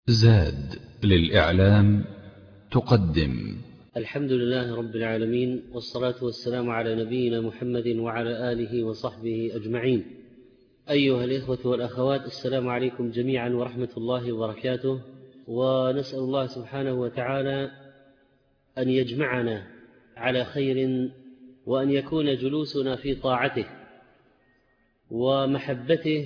زاد للإعلام تقدم. الحمد لله رب العالمين، والصلاة والسلام على نبينا محمد وعلى آله وصحبه أجمعين. أيها الإخوة والأخوات، السلام عليكم جميعا ورحمة الله وبركاته، ونسأل الله سبحانه وتعالى أن يجمعنا على خير، وأن يكون جلوسنا في طاعته ومحبته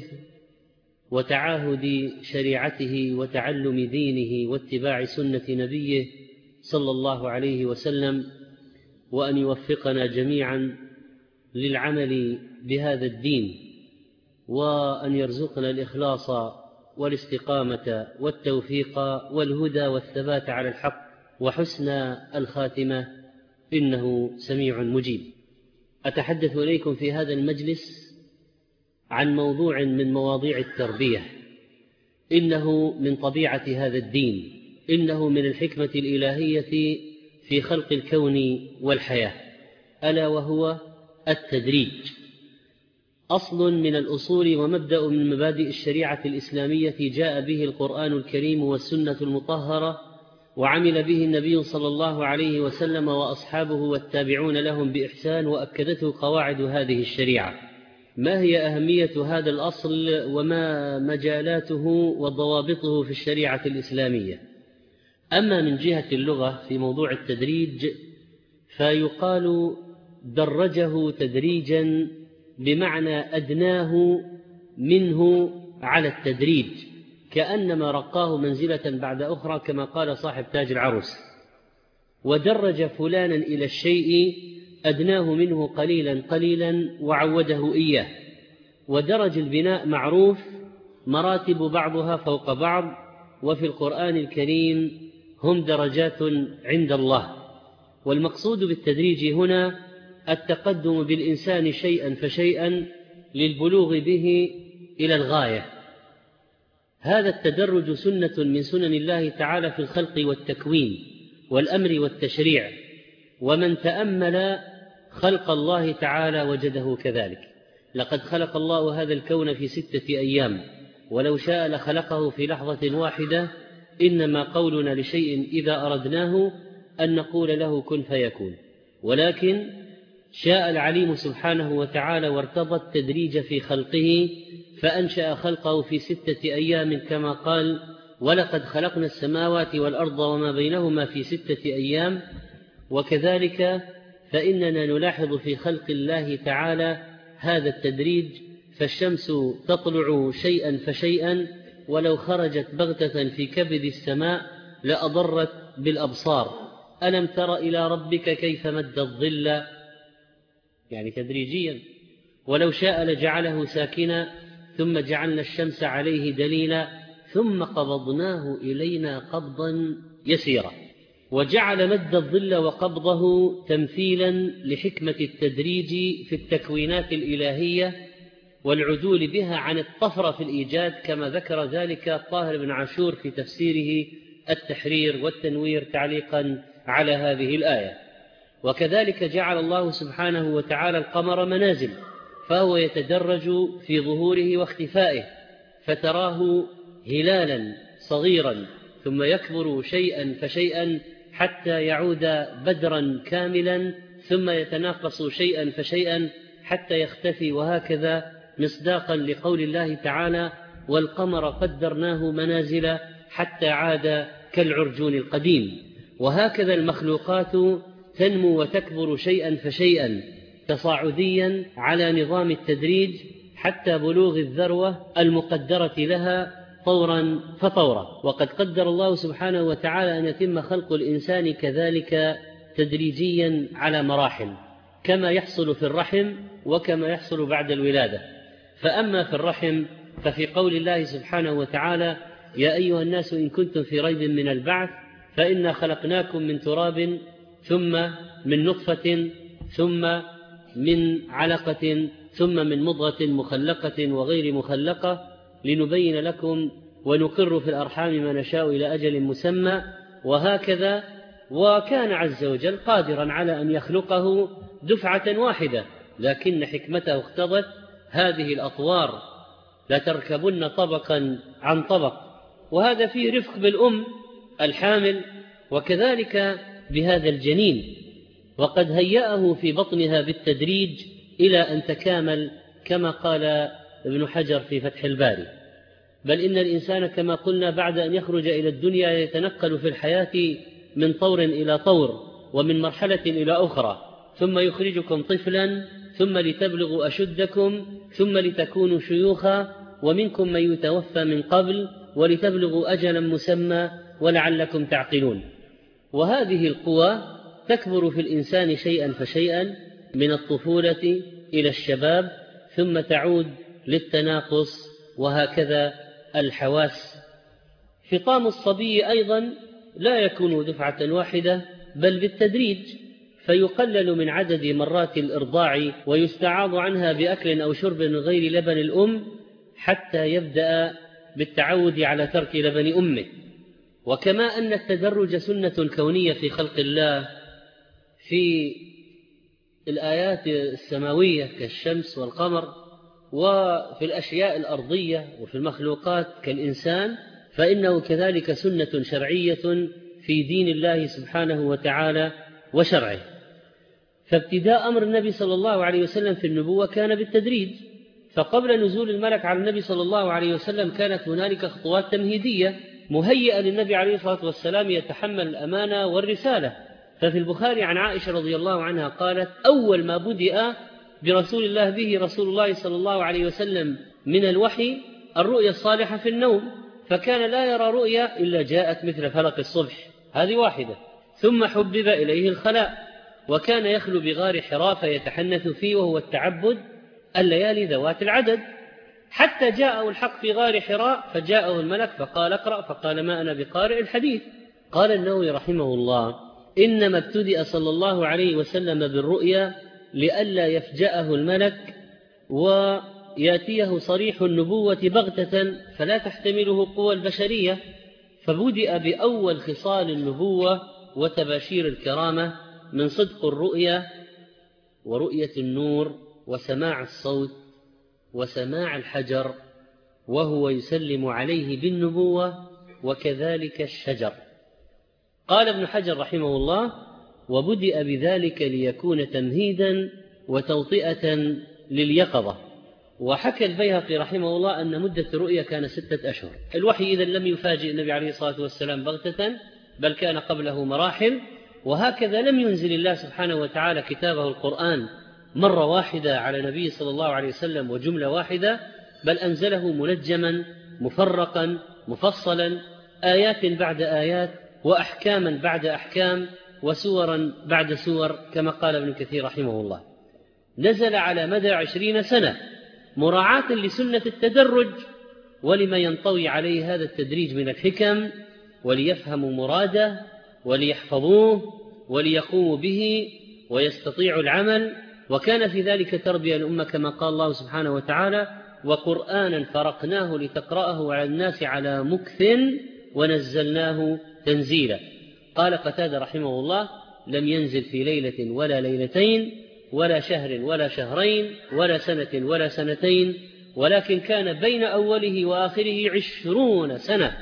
وتعاهد شريعته وتعلم دينه واتباع سنة نبيه صلى الله عليه وسلم، وأن يوفقنا جميعا للعمل بهذا الدين، وأن يرزقنا الإخلاص والاستقامة والتوفيق والهدى والثبات على الحق وحسن الخاتمة، إنه سميع مجيب. أتحدث إليكم في هذا المجلس عن موضوع من مواضيع التربية، إنه من طبيعة هذا الدين، إنه من الحكمة الإلهية في خلق الكون والحياة، ألا وهو التدريج. أصل من الأصول ومبدأ من مبادئ الشريعة الإسلامية جاء به القرآن الكريم والسنة المطهرة، وعمل به النبي صلى الله عليه وسلم وأصحابه والتابعون لهم بإحسان، وأكدته قواعد هذه الشريعة. ما هي أهمية هذا الأصل وما مجالاته وضوابطه في الشريعة الإسلامية؟ أما من جهة اللغة في موضوع التدريج فيقال درجه تدريجا بمعنى أدناه منه على التدريج، كأنما رقاه منزلة بعد أخرى، كما قال صاحب تاج العروس: ودرج فلانا إلى الشيء أدناه منه قليلا قليلا وعوده إياه. ودرج البناء معروف، مراتب بعضها فوق بعض، وفي القرآن الكريم هم درجات عند الله. والمقصود بالتدريج هنا التقدم بالإنسان شيئا فشيئا للبلوغ به إلى الغاية. هذا التدرج سنة من سنن الله تعالى في الخلق والتكوين والأمر والتشريع، ومن تأمل خلق الله تعالى وجده كذلك. لقد خلق الله هذا الكون في 6 أيام، ولو شاء لخلقه في لحظة واحدة. إنما قولنا لشيء إذا أردناه أن نقول له كن فيكون، ولكن شاء العليم سبحانه وتعالى وارتضى التدريج في خلقه، فأنشأ خلقه في 6 أيام، كما قال: ولقد خلقنا السماوات والأرض وما بينهما في 6 أيام. وكذلك فإننا نلاحظ في خلق الله تعالى هذا التدريج، فالشمس تطلع شيئا فشيئا، ولو خرجت بغتة في كبد السماء لأضرت بالأبصار. ألم تر إلى ربك كيف مد الظل، يعني تدريجيا. ولو شاء لجعله ساكنا، ثم جعلنا الشمس عليه دليلا، ثم قبضناه إلينا قبضا يسيرا. وجعل مد الظل وقبضه تمثيلا لحكمة التدريج في التكوينات الإلهية والعدول بها عن الطفرة في الإيجاد، كما ذكر ذلك الطاهر بن عاشور في تفسيره التحرير والتنوير تعليقا على هذه الآية. وكذلك جعل الله سبحانه وتعالى القمر منازل، فهو يتدرج في ظهوره واختفائه، فتراه هلالا صغيرا ثم يكبر شيئا فشيئا حتى يعود بدرا كاملا، ثم يتناقص شيئا فشيئا حتى يختفي، وهكذا مصداقا لقول الله تعالى: والقمر قدرناه منازل حتى عاد كالعرجون القديم. وهكذا المخلوقات تنمو وتكبر شيئا فشيئا تصاعديا على نظام التدريج حتى بلوغ الذروة المقدرة لها طورا فطورا. وقد قدر الله سبحانه وتعالى أن يتم خلق الإنسان كذلك تدريجيا على مراحل، كما يحصل في الرحم وكما يحصل بعد الولادة. فأما في الرحم ففي قول الله سبحانه وتعالى: يا أيها الناس إن كنتم في ريب من البعث فإنا خلقناكم من تراب ثم من نطفة ثم من علقة ثم من مضغة مخلقة وغير مخلقة لنبين لكم ونقر في الأرحام ما نشاء إلى أجل مسمى، وهكذا. وكان عز وجل قادرا على أن يخلقه دفعة واحدة، لكن حكمته اقتضت هذه الأطوار: لتركبن طبقا عن طبق وهذا فيه رفق بالأم الحامل وكذلك بهذا الجنين، وقد هيأه في بطنها بالتدريج إلى أن تكامل كما قال ابن حجر في فتح الباري. بل إن الإنسان كما قلنا بعد أن يخرج إلى الدنيا يتنقل في الحياة من طور إلى طور ومن مرحلة إلى أخرى، ثم يخرجكم طفلا ثم لتبلغوا أشدكم ثم لتكونوا شيوخا ومنكم من يتوفى من قبل ولتبلغوا أجلا مسمى ولعلكم تعقلون. وهذه القوى تكبر في الإنسان شيئا فشيئا من الطفولة إلى الشباب ثم تعود للتناقص، وهكذا الحواس. فطام الصبي أيضا لا يكون دفعة واحدة بل بالتدريج، فيقلل من عدد مرات الإرضاع ويستعاض عنها بأكل أو شرب من غير لبن الأم حتى يبدأ بالتعود على ترك لبن أمه. وكما أن التدرج سنة كونية في خلق الله في الآيات السماوية كالشمس والقمر، وفي الأشياء الأرضية وفي المخلوقات كالإنسان، فإنه كذلك سنة شرعية في دين الله سبحانه وتعالى وشرعه. فابتداء أمر النبي صلى الله عليه وسلم في النبوة كان بالتدريج، فقبل نزول الملك على النبي صلى الله عليه وسلم كانت هنالك خطوات تمهيدية مهيئة للنبي عليه الصلاة والسلام يتحمل الأمانة والرسالة. ففي البخاري عن عائشة رضي الله عنها قالت: أول ما بدأ برسول الله به رسول الله صلى الله عليه وسلم من الوحي الرؤيا الصالحة في النوم، فكان لا يرى رؤيا إلا جاءت مثل فلق الصبح، هذه واحدة. ثم حبب إليه الخلاء، وكان يخلو بغار حراء فيتحنث فيه وهو التعبد الليالي ذوات العدد، حتى جاءه الحق في غار حراء فجاءه الملك فقال: اقرأ، فقال: ما أنا بقارئ الحديث. قال النووي رحمه الله: إنما ابتدأ صلى الله عليه وسلم بالرؤيا لئلا يفجأه الملك ويأتيه صريح النبوة بغتة فلا تحتمله قوى البشرية، فبدأ بأول خصال النبوة وتباشير الكرامة من صدق الرؤيا ورؤية النور وسماع الصوت وسماع الحجر، وهو يسلم عليه بالنبوة، وكذلك الشجر. قال ابن حجر رحمه الله: وبدأ بذلك ليكون تمهيدا وتوطئة لليقظة. وحكى البيهقي رحمه الله أن مدة الرؤيا كان 6 أشهر. الوحي إذن لم يفاجئ النبي عليه الصلاة والسلام بغتة، بل كان قبله مراحل. وهكذا لم ينزل الله سبحانه وتعالى كتابه القرآن مرة واحدة على نبي صلى الله عليه وسلم وجملة واحدة، بل أنزله منجما مفرقا مفصلا، آيات بعد آيات وأحكاما بعد أحكام وسورا بعد سور، كما قال ابن كثير رحمه الله. نزل على مدى 20 سنة مراعاة لسنة التدرج ولما ينطوي عليه هذا التدريج من الحكم، وليفهموا مراده وليحفظوه وليقوموا به ويستطيعوا العمل. وكان في ذلك تربية الأمة كما قال الله سبحانه وتعالى: وقرآنا فرقناه لتقرأه على الناس على مكث ونزلناه تنزيلا. قال قتادة رحمه الله: لم ينزل في ليلة ولا ليلتين ولا شهر ولا شهرين ولا سنة ولا سنتين، ولكن كان بين أوله وآخره 20 سنة،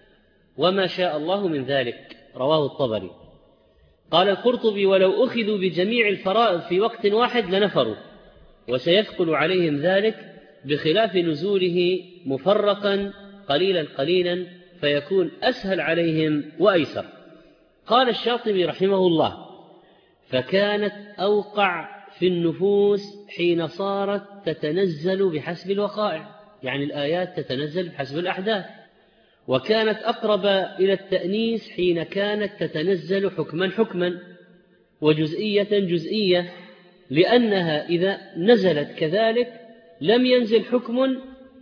وما شاء الله من ذلك. رواه الطبري. قال القرطبي: ولو أخذوا بجميع الفرائض في وقت واحد لنفروا، وسيثقل عليهم ذلك بخلاف نزوله مفرقا قليلا قليلا فيكون أسهل عليهم وأيسر. قال الشاطبي رحمه الله: فكانت أوقع في النفوس حين صارت تتنزل بحسب الوقائع، يعني الآيات تتنزل بحسب الأحداث، وكانت أقرب إلى التأنيس حين كانت تتنزل حكما حكما وجزئية جزئية، لأنها إذا نزلت كذلك لم ينزل حكم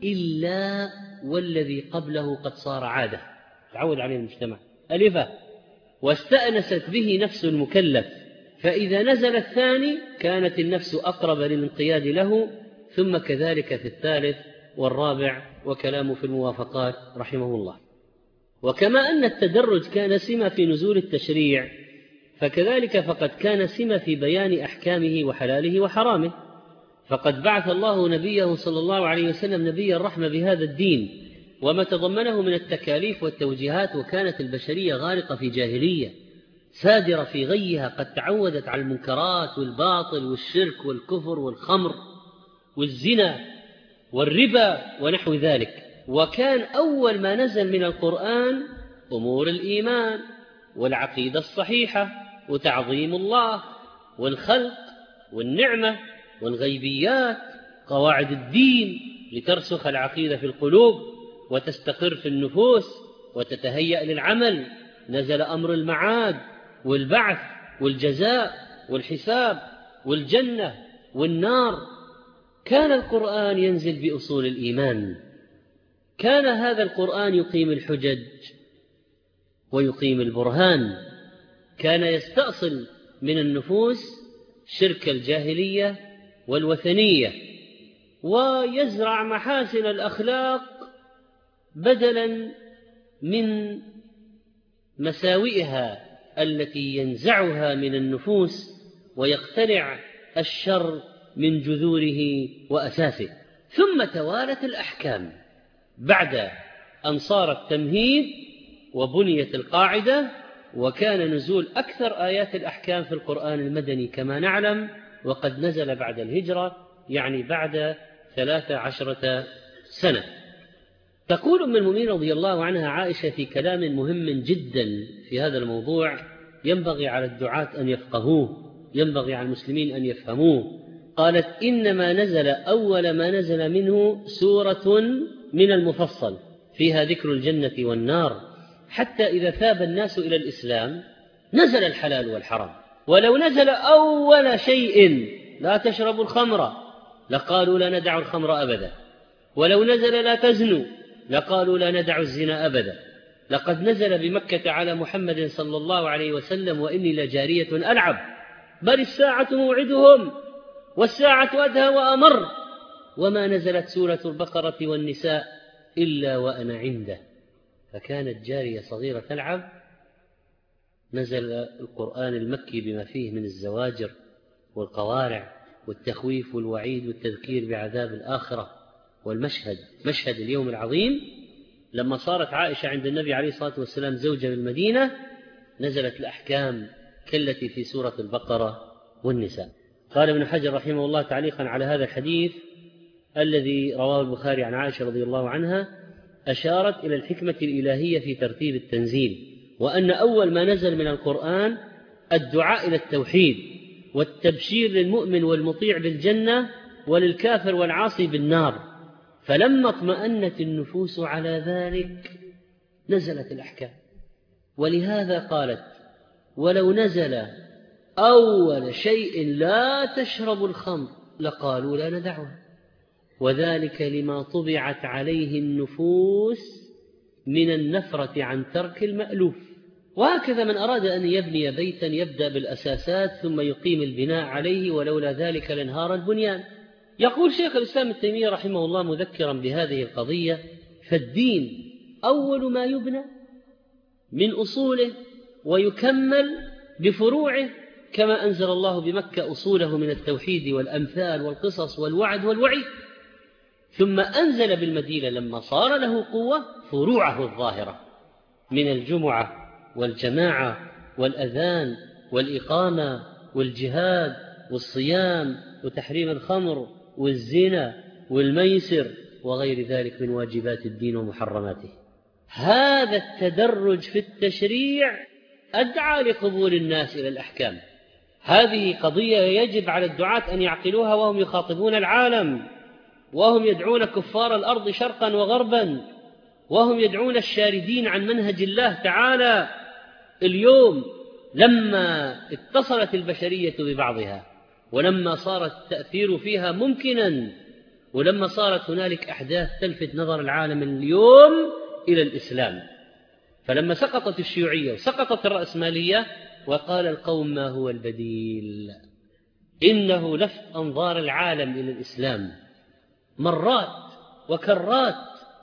إلا والذي قبله قد صار عادة تعود عليه المجتمع ألفة واستأنست به نفس المكلف، فإذا نزل الثاني كانت النفس أقرب للانقياد له، ثم كذلك في الثالث والرابع، وكلامه في الموافقات رحمه الله. وكما أن التدرج كان سمة في نزول التشريع، فكذلك فقد كان سمة في بيان أحكامه وحلاله وحرامه. فقد بعث الله نبيه صلى الله عليه وسلم نبي الرحمة بهذا الدين وما تضمنه من التكاليف والتوجيهات. وكانت البشرية غارقة في جاهلية سادرة في غيها، قد تعودت على المنكرات والباطل والشرك والكفر والخمر والزنا والربا ونحو ذلك. وكان أول ما نزل من القرآن أمور الإيمان والعقيدة الصحيحة وتعظيم الله والخلق والنعمة والغيبيات، قواعد الدين لترسخ العقيدة في القلوب وتستقر في النفوس وتتهيأ للعمل. نزل أمر المعاد والبعث والجزاء والحساب والجنة والنار. كان القرآن ينزل بأصول الإيمان. كان هذا القرآن يقيم الحجج ويقيم البرهان. كان يستأصل من النفوس شرك الجاهلية والوثنية، ويزرع محاسن الأخلاق بدلا من مساوئها التي ينزعها من النفوس، ويقتلع الشر من جذوره وأساسه. ثم توالت الأحكام بعد أن صار التمهيد وبنيت القاعدة. وكان نزول أكثر آيات الأحكام في القرآن المدني كما نعلم، وقد نزل بعد الهجرة، يعني بعد 13 سنة. تقول أم المؤمنين رضي الله عنها عائشة في كلام مهم جدا في هذا الموضوع ينبغي على الدعاة أن يفقهوه، ينبغي على المسلمين أن يفهموه. قالت: إنما نزل أول ما نزل منه سورة من المفصل فيها ذكر الجنة والنار، حتى إذا ثاب الناس إلى الإسلام نزل الحلال والحرام. ولو نزل أول شيء لا تشربوا الخمر لقالوا لا ندع الخمر أبدا، ولو نزل لا تزنوا لقالوا لا ندع الزنا أبدا. لقد نزل بمكة على محمد صلى الله عليه وسلم: وإني لجارية ألعب، بل الساعة موعدهم والساعة أدهى وأمر. وما نزلت سورة البقرة والنساء إلا وأنا عنده. فكانت جارية صغيرة تلعب، نزل القرآن المكي بما فيه من الزواجر والقوارع والتخويف والوعيد والتذكير بعذاب الآخرة والمشهد، مشهد اليوم العظيم. لما صارت عائشة عند النبي عليه الصلاة والسلام زوجة بالمدينة نزلت الأحكام كالتي في سورة البقرة والنساء. قال ابن حجر رحمه الله تعليقا على هذا الحديث الذي رواه البخاري عن عائشة رضي الله عنها: أشارت إلى الحكمة الإلهية في ترتيب التنزيل، وأن أول ما نزل من القرآن الدعاء إلى التوحيد والتبشير للمؤمن والمطيع بالجنة وللكافر والعاصي بالنار. فلما اطمأنت النفوس على ذلك نزلت الأحكام. ولهذا قالت: ولو نزل أول شيء لا تشرب الخمر لقالوا لا ندعها، وذلك لما طبعت عليه النفوس من النفرة عن ترك المألوف. وهكذا من أراد أن يبني بيتا يبدأ بالأساسات ثم يقيم البناء عليه، ولولا ذلك لانهار البنيان. يقول شيخ الإسلام ابن تيمية رحمه الله مذكرا بهذه القضية: فالدين أول ما يبنى من أصوله ويكمل بفروعه، كما أنزل الله بمكة أصوله من التوحيد والأمثال والقصص والوعد والوعيد، ثم أنزل بالمدينة لما صار له قوة فروعه الظاهرة من الجمعة والجماعة والأذان والإقامة والجهاد والصيام وتحريم الخمر والزنا والميسر وغير ذلك من واجبات الدين ومحرماته. هذا التدرج في التشريع أدعى لقبول الناس إلى الأحكام. هذه قضية يجب على الدعاة أن يعقلوها وهم يخاطبون العالم، وهم يدعون كفار الأرض شرقا وغربا، وهم يدعون الشاردين عن منهج الله تعالى. اليوم لما اتصلت البشرية ببعضها، ولما صار التأثير فيها ممكنا، ولما صارت هنالك أحداث تلفت نظر العالم اليوم إلى الإسلام، فلما سقطت الشيوعية وسقطت الرأسمالية وقال القوم ما هو البديل، إنه لفت أنظار العالم إلى الإسلام مرات وكرات.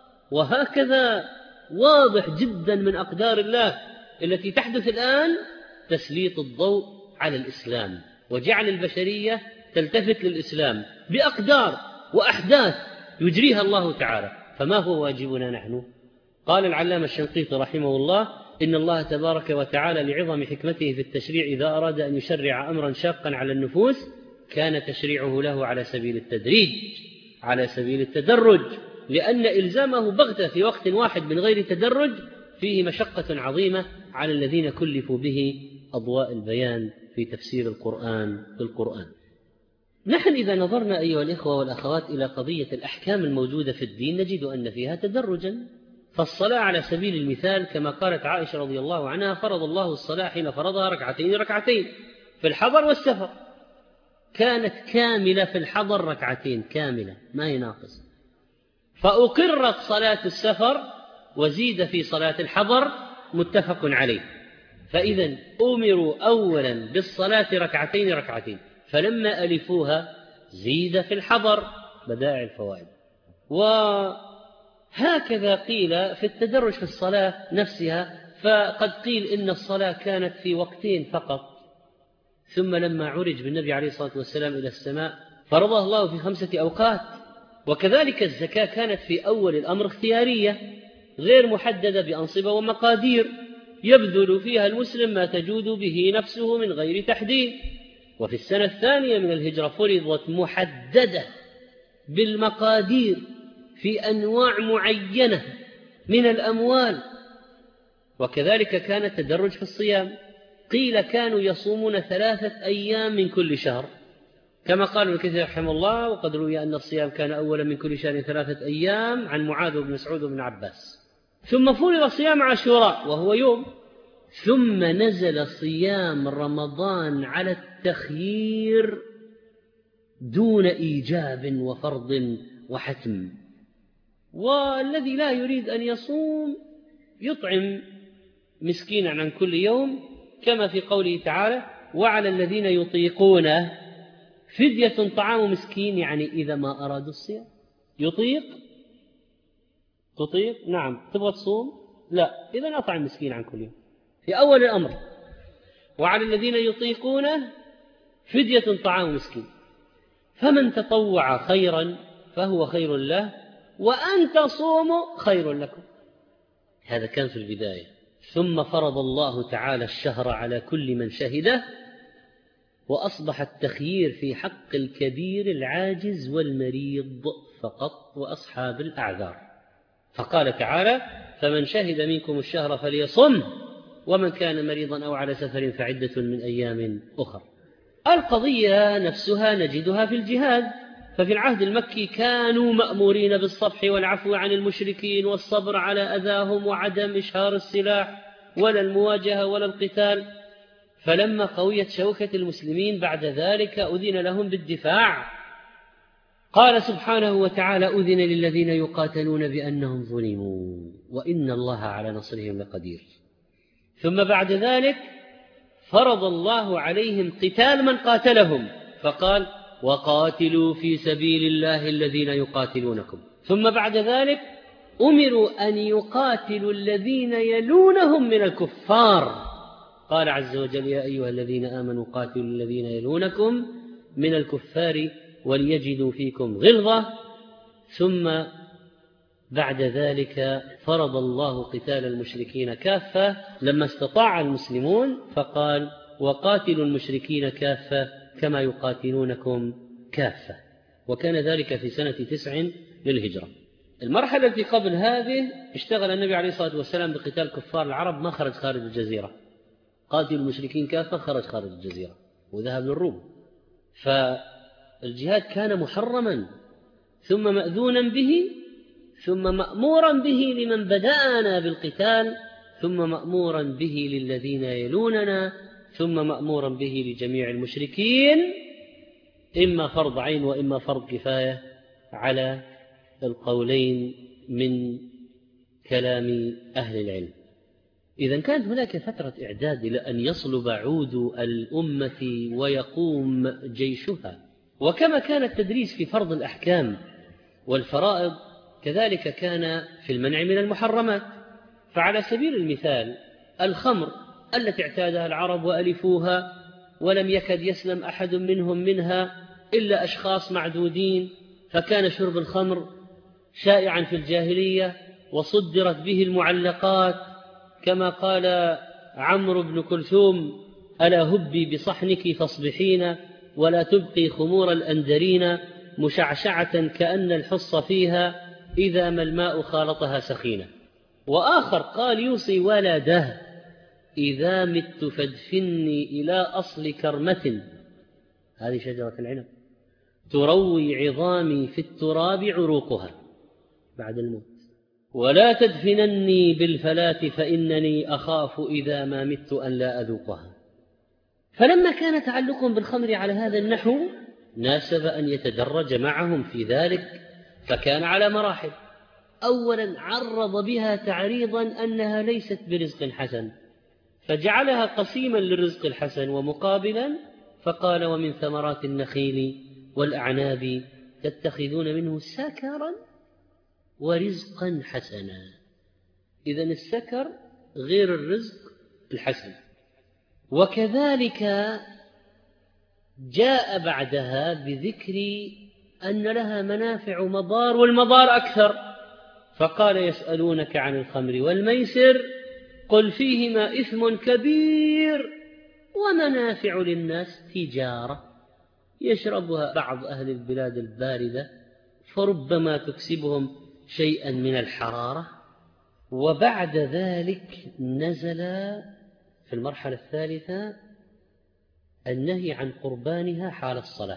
وهكذا واضح جدا من أقدار الله التي تحدث الآن تسليط الضوء على الإسلام وجعل البشرية تلتفت للإسلام بأقدار وأحداث يجريها الله تعالى. فما هو واجبنا نحن؟ قال العلامة الشنقيطي رحمه الله: إن الله تبارك وتعالى لعظم حكمته في التشريع إذا أراد أن يشرع أمرا شاقا على النفوس كان تشريعه له على سبيل التدريج، على سبيل التدرج، لأن إلزامه بغتة في وقت واحد من غير تدرج فيه مشقة عظيمة على الذين كلفوا به أضواء البيان في تفسير القرآن بالقرآن. نحن إذا نظرنا أيها الإخوة والأخوات إلى قضية الأحكام الموجودة في الدين نجد أن فيها تدرجا. فالصلاة على سبيل المثال كما قالت عائشة رضي الله عنها: فرض الله الصلاة حين فرضها ركعتين ركعتين في الحضر والسفر. كانت كاملة في الحضر، ركعتين كاملة ما هي ناقص. فأقرت صلاة السفر وزيد في صلاة الحضر، متفق عليه. فإذا أمروا أولا بالصلاة ركعتين ركعتين، فلما ألفوها زيد في الحضر، بدائع الفوائد. وهكذا قيل في التدرج في الصلاة نفسها، فقد قيل إن الصلاة كانت في وقتين فقط، ثم لما عرج بالنبي عليه الصلاة والسلام إلى السماء فرضها الله في 5 أوقات. وكذلك الزكاة كانت في أول الأمر اختيارية غير محددة بأنصبة ومقادير، يبذل فيها المسلم ما تجود به نفسه من غير تحديد. وفي السنة الثانية من الهجرة فرضت محددة بالمقادير في أنواع معينة من الأموال. وكذلك كان التدرج في الصيام، قيل كانوا يصومون 3 أيام من كل شهر كما قال ابن كثير رحمه الله: وقد روي أن الصيام كان أولا من كل شهر 3 أيام، عن معاذ بن مسعود وابن عباس. ثم فرض صيام عاشوراء وهو يوم، ثم نزل صيام رمضان على التخيير دون إيجاب وفرض وحتم. والذي لا يريد أن يصوم يطعم مسكينا عن كل يوم، كما في قوله تعالى: وعلى الذين يطيقونه فدية طعام مسكين. يعني إذا ما أرادوا الصيام تطيق نعم، تبغى تصوم لا، إذا أطعم مسكين عن كل يوم في أول الأمر. وعلى الذين يطيقونه فدية طعام مسكين، فمن تطوع خيرا فهو خير له، وأن تصوموا خير لكم. هذا كان في البداية. ثم فرض الله تعالى الشهر على كل من شهده، وأصبح التخيير في حق الكبير العاجز والمريض فقط وأصحاب الأعذار. فقال تعالى: فمن شهد منكم الشهر فليصم، ومن كان مريضا أو على سفر فعدة من أيام أخر. القضية نفسها نجدها في الجهاد. ففي العهد المكي كانوا مأمورين بالصفح والعفو عن المشركين والصبر على أذاهم وعدم إشهار السلاح ولا المواجهة ولا القتال. فلما قويت شوكة المسلمين بعد ذلك أذن لهم بالدفاع. قال سبحانه وتعالى: أذن للذين يقاتلون بأنهم ظلموا وإن الله على نصرهم لقدير. ثم بعد ذلك فرض الله عليهم قتال من قاتلهم، فقال: وقاتلوا في سبيل الله الذين يقاتلونكم. ثم بعد ذلك أمروا أن يقاتلوا الذين يلونهم من الكفار. قال عز وجل: يا أيها الذين آمنوا قاتلوا الذين يلونكم من الكفار وليجدوا فيكم غلظة. ثم بعد ذلك فرض الله قتال المشركين كافة لما استطاع المسلمون، فقال: وقاتلوا المشركين كافة كما يقاتلونكم كافة. وكان ذلك في سنة 9 للهجرة. المرحلة التي قبل هذه اشتغل النبي عليه الصلاة والسلام بقتال كفار العرب، ما خرج خارج الجزيرة. قاتل المشركين كافة خرج خارج الجزيرة وذهب للروم. فالجهاد كان محرما، ثم مأذونا به، ثم مأمورا به لمن بدأنا بالقتال، ثم مأمورا به للذين يلوننا، ثم مأمورا به لجميع المشركين، إما فرض عين وإما فرض كفاية على القولين من كلام أهل العلم. إذا كانت هناك فترة إعداد لأن يصلب عود الأمة ويقوم جيشها. وكما كان التدريس في فرض الأحكام والفرائض، كذلك كان في المنع من المحرمات. فعلى سبيل المثال الخمر التي اعتادها العرب وألفوها، ولم يكد يسلم أحد منهم منها إلا أشخاص معدودين، فكان شرب الخمر شائعا في الجاهلية وصدرت به المعلقات، كما قال عمرو بن كلثوم: ألا هبي بصحنك فاصبحين ولا تبقي خمور الأندرين، مشعشعة كأن الحص فيها إذا ما الماء خالطها سخينة. وآخر قال يوصي ولده: إذا مت فادفني إلى أصل كرمة، هذه شجرة العنب، تروي عظامي في التراب عروقها بعد الموت، ولا تدفنني بالفلاة فإنني أخاف إذا ما مت أن لا أذوقها. فلما كان تعلقهم بالخمر على هذا النحو ناسب أن يتدرج معهم في ذلك، فكان على مراحل. أولا عرض بها تعريضا أنها ليست برزق حسن، فجعلها قسيما للرزق الحسن ومقابلا، فقال: ومن ثمرات النخيل والأعناب تتخذون منه سكرا ورزقا حسنا. إذن السكر غير الرزق الحسن. وكذلك جاء بعدها بذكر أن لها منافع مضار، والمضار أكثر، فقال: يسألونك عن الخمر والميسر قل فيهما إثم كبير ومنافع للناس تجارة يشربها بعض أهل البلاد الباردة فربما تكسبهم شيئا من الحرارة. وبعد ذلك نزل في المرحلة الثالثة النهي عن قربانها حال الصلاة،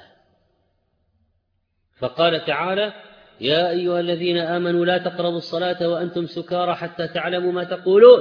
فقال تعالى: يا أيها الذين آمنوا لا تقربوا الصلاة وأنتم سكارى حتى تعلموا ما تقولون.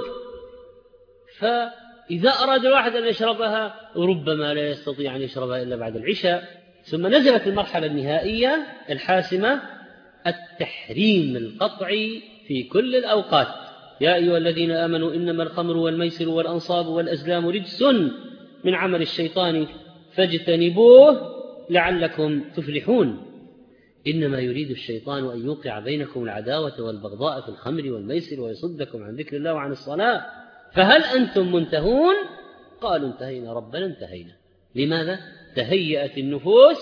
فإذا أراد الواحد أن يشربها ربما لا يستطيع أن يشربها إلا بعد العشاء. ثم نزلت المرحلة النهائية الحاسمة: التحريم القطعي في كل الأوقات. يا أيها الذين آمنوا إنما الخمر والميسر والأنصاب والأزلام رجس من عمل الشيطان فاجتنبوه لعلكم تفلحون. إنما يريد الشيطان أن يوقع بينكم العداوة والبغضاء في الخمر والميسر ويصدكم عن ذكر الله وعن الصلاة، فهل أنتم منتهون؟ قالوا: انتهينا ربنا انتهينا. لماذا؟ تهيأت النفوس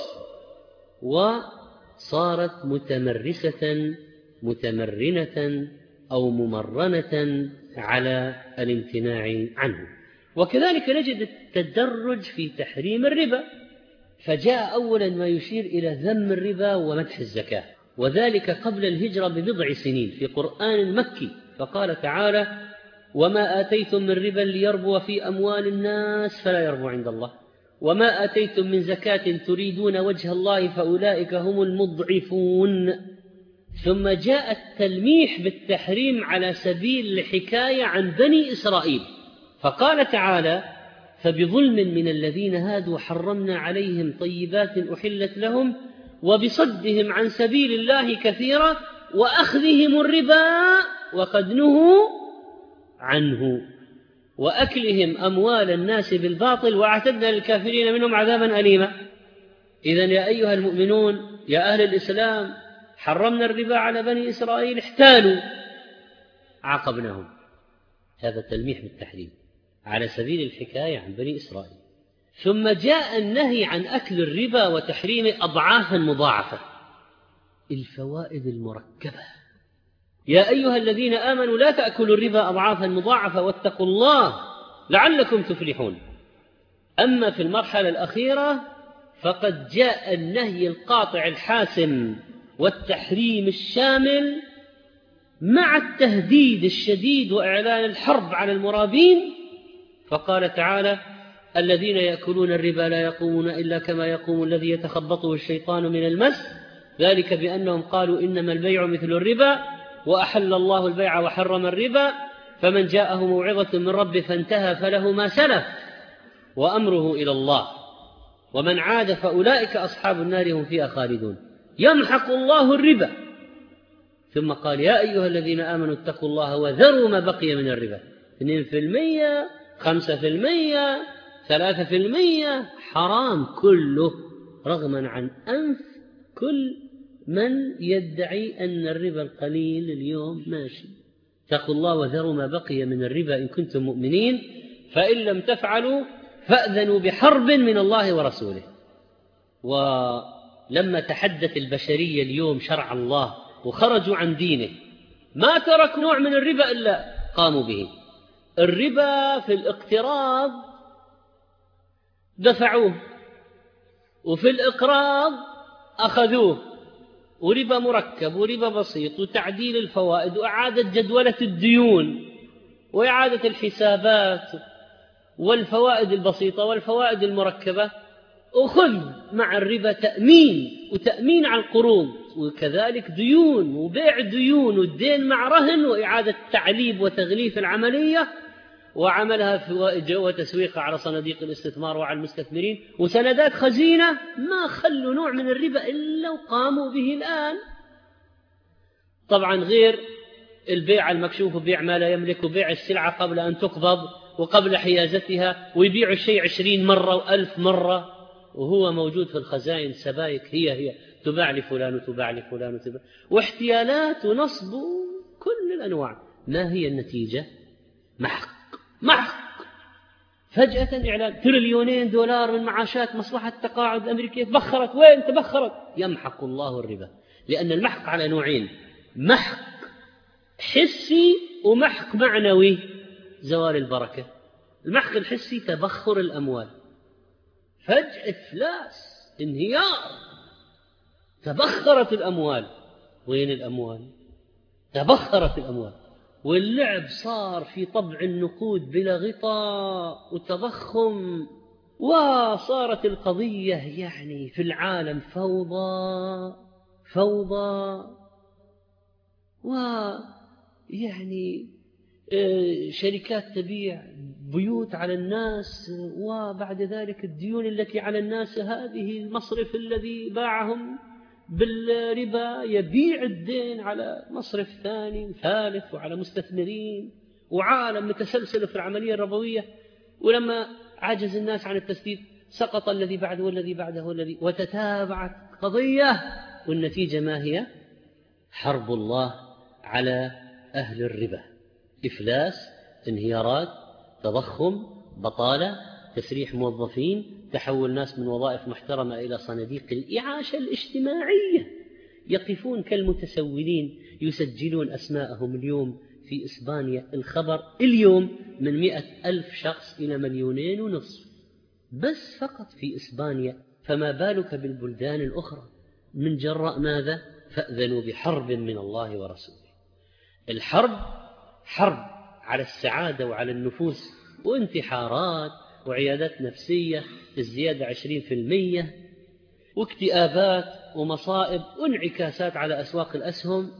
وصارت متمرسة متمرنة أو ممرنة على الامتناع عنه. وكذلك نجد التدرج في تحريم الربا، فجاء أولا ما يشير إلى ذم الربا ومدح الزكاة، وذلك قبل الهجرة ببضع سنين في قرآن مكي، فقال تعالى: وما آتيتم من ربا ليربو في أموال الناس فلا يربو عند الله، وما آتيتم من زكاة تريدون وجه الله فأولئك هم المضعفون. ثم جاء التلميح بالتحريم على سبيل الحكاية عن بني إسرائيل، فقال تعالى: فبظلم من الذين هادوا حرمنا عليهم طيبات أحلت لهم وبصدهم عن سبيل الله كثيرا وأخذهم الربا وقد نهوا عنه وأكلهم أموال الناس بالباطل وأعتدنا للكافرين منهم عذابا أليما. إذن يا أيها المؤمنون يا أهل الإسلام، حرمنا الربا على بني إسرائيل، احتالوا عاقبناهم. هذا تلميح بالتحريم على سبيل الحكاية عن بني إسرائيل. ثم جاء النهي عن أكل الربا وتحريم أضعافا مضاعفة، الفوائد المركبة. يا أيها الذين آمنوا لا تأكلوا الربا أضعافا مضاعفة واتقوا الله لعلكم تفلحون. أما في المرحلة الأخيرة فقد جاء النهي القاطع الحاسم والتحريم الشامل مع التهديد الشديد وإعلان الحرب على المرابين، فقال تعالى: الذين يأكلون الربا لا يقومون إلا كما يقوم الذي يتخبطه الشيطان من المس، ذلك بأنهم قالوا إنما البيع مثل الربا وأحل الله البيع وحرم الربا، فمن جاءه موعظة من ربه فانتهى فله ما سلف وأمره إلى الله ومن عاد فأولئك أصحاب النار هم فيها خالدون. يمحق الله الربا. ثم قال: يا أيها الذين آمنوا اتقوا الله وذروا ما بقي من الربا، 2%، 5%، 3%، حرام كله، رغما عن أنف كل من يدعي أن الربا القليل اليوم ماشي. اتقوا الله وذروا ما بقي من الربا إن كنتم مؤمنين، فإن لم تفعلوا فأذنوا بحرب من الله ورسوله. ولما تحدث البشرية اليوم شرع الله وخرجوا عن دينه ما تركوا نوع من الربا إلا قاموا به. الربا في الاقتراض دفعوه، وفي الإقراض أخذوه، وربا مركب وربا بسيط وتعديل الفوائد وإعادة جدولة الديون وإعادة الحسابات والفوائد البسيطة والفوائد المركبة. أخذ مع الربا تأمين وتأمين على القروض، وكذلك ديون وبيع ديون والدين مع رهن وإعادة تعليب وتغليف العملية وعملها وتسويقها على صناديق الاستثمار وعلى المستثمرين وسندات خزينة. ما خلوا نوع من الربا إلا وقاموا به الآن. طبعا غير البيع المكشوف وبيع ما لا يملك وبيع السلعة قبل أن تقبض وقبل حيازتها، ويبيع الشيء 20 مرة و1000 مرة وهو موجود في الخزائن سبائك هي تباع لفلان وتباع لفلان وتباع، واحتيالات ونصب كل الأنواع. ما هي النتيجة؟ محق. فجأة إعلان $2 من معاشات مصلحة التقاعد الأمريكية تبخرت. وين تبخرت؟ يمحق الله الربا. لأن المحق على نوعين: محق حسي ومحق معنوي، زوال البركة. المحق الحسي تبخر الأموال، فجأة إفلاس، انهيار، تبخرت الأموال. وين الأموال؟ تبخرت الأموال، واللعب صار في طبع النقود بلا غطاء وتضخم، وصارت القضية يعني في العالم فوضى ويعني شركات تبيع بيوت على الناس، وبعد ذلك الديون التي على الناس هذه المصرف الذي باعهم بالربا يبيع الدين على مصرف ثاني وثالث وعلى مستثمرين، وعالم متسلسل في العملية الربوية. ولما عجز الناس عن التسديد سقط الذي بعده والذي بعده والذي، وتتابعت قضية. والنتيجة ما هي؟ حرب الله على أهل الربا: إفلاس، انهيارات، تضخم، بطالة، تسريح موظفين، تحول ناس من وظائف محترمة إلى صناديق الإعاشة الاجتماعية، يقفون كالمتسولين يسجلون أسماءهم اليوم في إسبانيا. الخبر اليوم من 100,000 شخص إلى 2,500,000 بس فقط في إسبانيا، فما بالك بالبلدان الأخرى؟ من جراء ماذا؟ فأذنوا بحرب من الله ورسوله. الحرب حرب على السعادة وعلى النفوس، وانتحارات وعيادات نفسية الزيادة 20%، واكتئابات ومصائب وانعكاسات على أسواق الأسهم.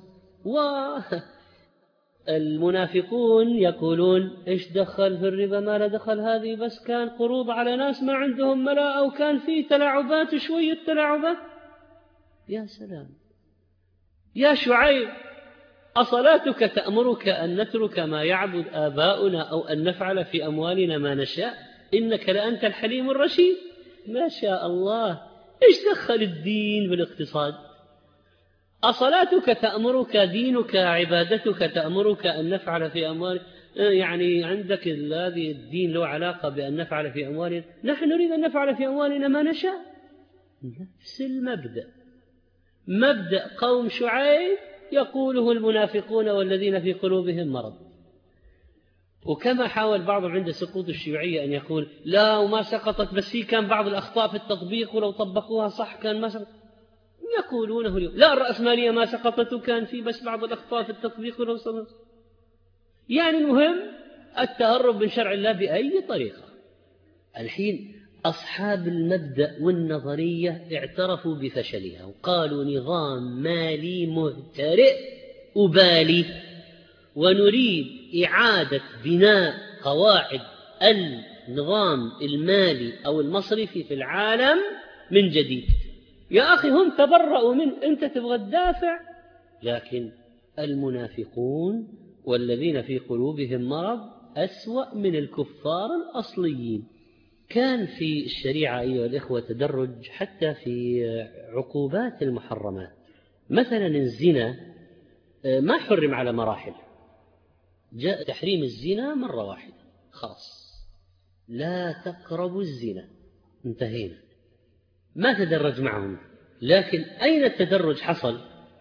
والمنافقون يقولون: إيش دخل في الربا؟ ما لا دخل، هذه بس كان قروض على ناس ما عندهم ملاء، أو كان فيه تلاعبات وشوية تلاعبات. يا سلام يا شعيب، أصلاتك تأمرك أن نترك ما يعبد آباؤنا أو أن نفعل في أموالنا ما نشاء؟ إنك لأنت الحليم الرشيد. ما شاء الله، إيش دخل الدين بالاقتصاد؟ أصلاتك تأمرك، دينك، عبادتك تأمرك أن نفعل في أموالنا، يعني عندك هذه الدين له علاقة بأن نفعل في أموالنا؟ نحن نريد أن نفعل في أموالنا ما نشاء. نفس المبدأ، مبدأ قوم شعيب يقوله المنافقون والذين في قلوبهم مرض. وكما حاول بعضهم عند سقوط الشيوعية أن يقول: لا وما سقطت، بس في كان بعض الأخطاء في التطبيق ولو طبقوها صح كان ما سقط. يقولونه اليوم: لا الرأسمالية ما سقطت وكان في بس بعض الأخطاء في التطبيق ولو سقط. يعني المهم التهرب من شرع الله بأي طريقة. الحين أصحاب المبدأ والنظرية اعترفوا بفشلها وقالوا: نظام مالي مهترئ أبالي، ونريد إعادة بناء قواعد النظام المالي أو المصرفي في العالم من جديد. يا أخي هم تبرأوا من، أنت تبغى تدافع. لكن المنافقون والذين في قلوبهم مرض أسوأ من الكفار الأصليين. كان في الشريعة أيها الإخوة تدرج حتى في عقوبات المحرمات. مثلا الزنا ما حرم على مراحل، جاء تحريم الزنا مرة واحدة خلاص، لا تقربوا الزنا، انتهينا، ما تدرج معهم. لكن أين التدرج حصل؟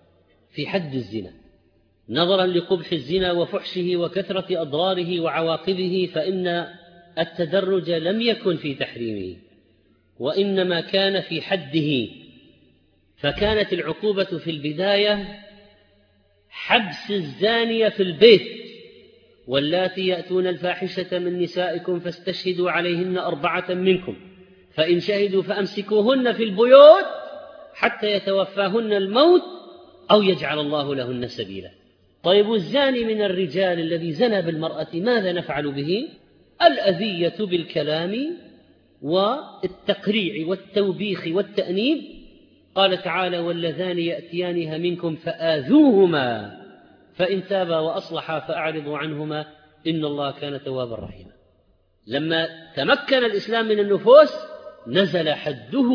في حد الزنا، نظرا لقبح الزنا وفحشه وكثرة أضراره وعواقبه، فإن التدرج لم يكن في تحريمه وإنما كان في حده. فكانت العقوبة في البداية حبس الزانية في البيت، واللاتي يأتون الفاحشة من نسائكم فاستشهدوا عليهن 4 منكم، فإن شهدوا فأمسكوهن في البيوت حتى يتوفاهن الموت أو يجعل الله لهن سبيلا. طيب الزاني من الرجال الذي زنى بالمرأة ماذا نفعل به؟ الأذية بالكلام والتقريع والتوبيخ والتأنيب. قال تعالى: واللذان يأتيانها منكم فآذوهما فإن تابا وأصلحا فأعرضوا عنهما إن الله كان توابا رحيما. لما تمكن الإسلام من النفوس نزل حده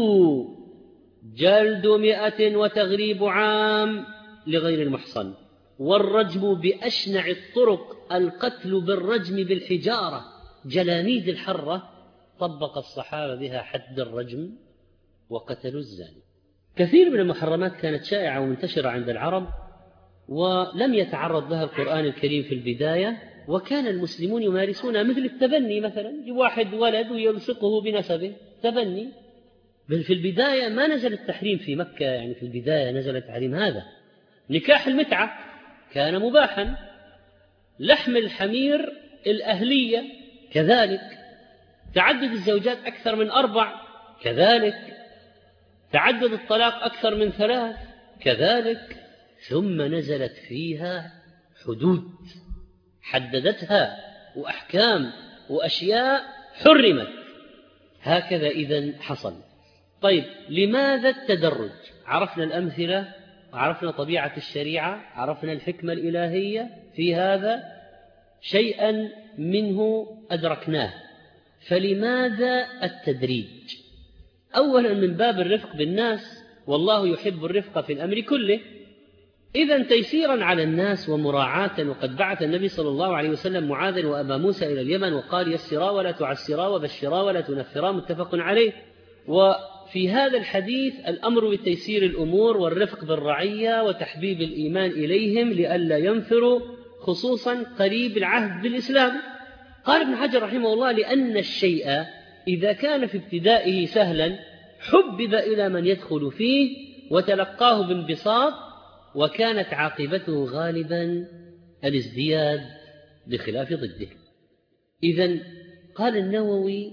جلد 100 وتغريب عام لغير المحصن، والرجم بأشنع الطرق، القتل بالرجم بالحجارة، جلاميد الحرة طبق الصحابة بها حد الرجم وقتلوا الزاني. كثير من المحرمات كانت شائعة ومنتشرة عند العرب ولم يتعرض لها القرآن الكريم في البداية، وكان المسلمون يمارسونها، مثل التبني مثلا، واحد ولد ويلصقه بنسبه، تبني. بل في البداية ما نزل التحريم في مكة، يعني في البداية نزل التحريم هذا. نكاح المتعة كان مباحا، لحم الحمير الأهلية كذلك، تعدد الزوجات أكثر من 4 كذلك، تعدد الطلاق أكثر من 3 كذلك. ثم نزلت فيها حدود حددتها وأحكام وأشياء حرمت. هكذا إذن حصل. طيب لماذا التدرج؟ عرفنا الأمثلة، عرفنا طبيعة الشريعة، عرفنا الحكمة الإلهية في هذا، شيئا منه أدركناه. فلماذا التدريج؟ أولا من باب الرفق بالناس، والله يحب الرفق في الأمر كله. إذن تيسيرا على الناس ومراعاة، وقد بعث النبي صلى الله عليه وسلم معاذا وأبا موسى إلى اليمن وقال: يسرا ولا تعسرا وبشرا ولا تنفرا، متفق عليه. وفي هذا الحديث الأمر بتيسير الأمور والرفق بالرعية وتحبيب الإيمان إليهم لئلا ينفروا، خصوصا قريب العهد بالإسلام. قال ابن حجر رحمه الله: لأن الشيء إذا كان في ابتدائه سهلا حبب إلى من يدخل فيه وتلقاه بانبساط، وكانت عاقبته غالبا الازدياد بخلاف ضده. إذن قال النووي: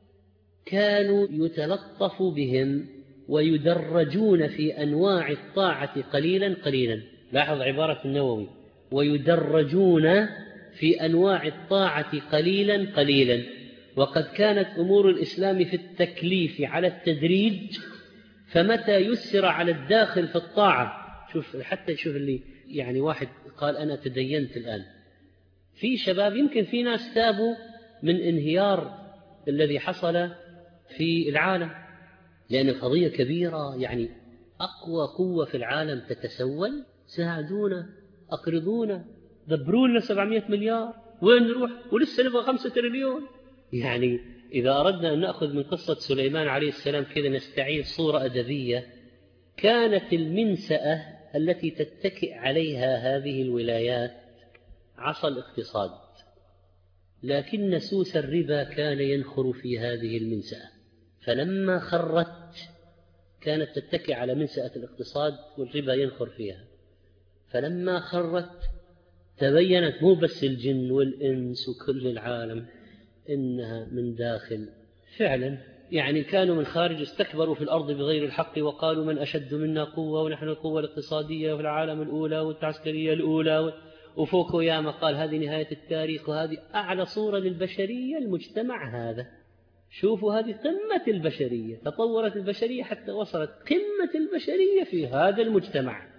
كانوا يتلطف بهم ويدرجون في أنواع الطاعة قليلا قليلا. لاحظ عبارة النووي: ويدرجون في أنواع الطاعة قليلا قليلا. وقد كانت أمور الإسلام في التكليف على التدريج، فمتى يسر على الداخل في الطاعة، شوف حتى شوف اللي يعني واحد قال أنا تدينت الآن، في شباب يمكن في ناس تابوا من انهيار الذي حصل في العالم، لأن القضية كبيرة، يعني أقوى قوة في العالم تتسول، ساعدونا، أقرضونا، دبرونا 700 مليار، وين نروح؟ ولسه نبغى 5 تريليون. يعني إذا أردنا أن نأخذ من قصة سليمان عليه السلام كذا نستعيد صورة أدبية، كانت المنسأة التي تتكئ عليها هذه الولايات عصا الاقتصاد، لكن سوس الربا كان ينخر في هذه المنسأة، فلما خرت كانت تتكئ على منسأة الاقتصاد والربا ينخر فيها، فلما خرت تبينت مو بس الجن والإنس وكل العالم إنها من داخل فعلا، يعني كانوا من خارج استكبروا في الأرض بغير الحق وقالوا من أشد منا قوة ونحن القوة الاقتصادية في العالم الأولى والعسكرية الأولى، وفوكوياما قال هذه نهاية التاريخ وهذه أعلى صورة للبشرية المجتمع هذا. شوفوا هذه قمة البشرية، تطورت البشرية حتى وصلت قمة البشرية في هذا المجتمع،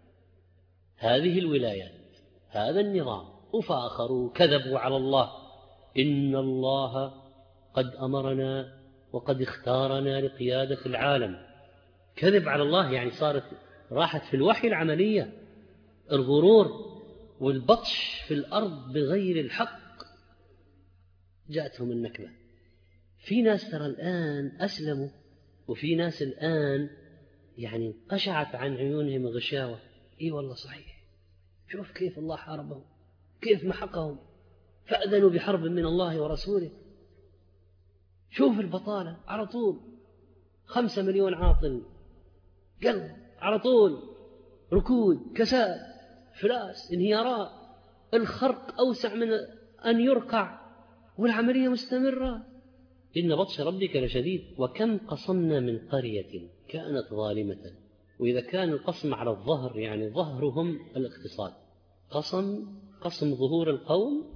هذه الولايات، هذا النظام، وفاخروا كذبوا على الله. إن الله قد أمرنا وقد اختارنا لقيادة العالم. كذب على الله، يعني صارت راحت في الوحي العملية، الغرور والبطش في الأرض بغير الحق، جاءتهم النكبة. في ناس ترى الآن أسلموا، وفي ناس الآن يعني قشعت عن عيونهم الغشاوة، إي والله صحيح. شوف كيف الله حاربهم، كيف محقهم، فأذنوا بحرب من الله ورسوله. شوف البطالة على طول، 5 مليون عاطل قلب على طول، ركود، كساد، فلاس، انهيارات، الخرق أوسع من أن يرقع، والعملية مستمرة. إن بطش ربك لشديد. وكم قصمنا من قرية كانت ظالمة. وإذا كان القصم على الظهر يعني ظهرهم الاقتصاد، قصم ظهور القوم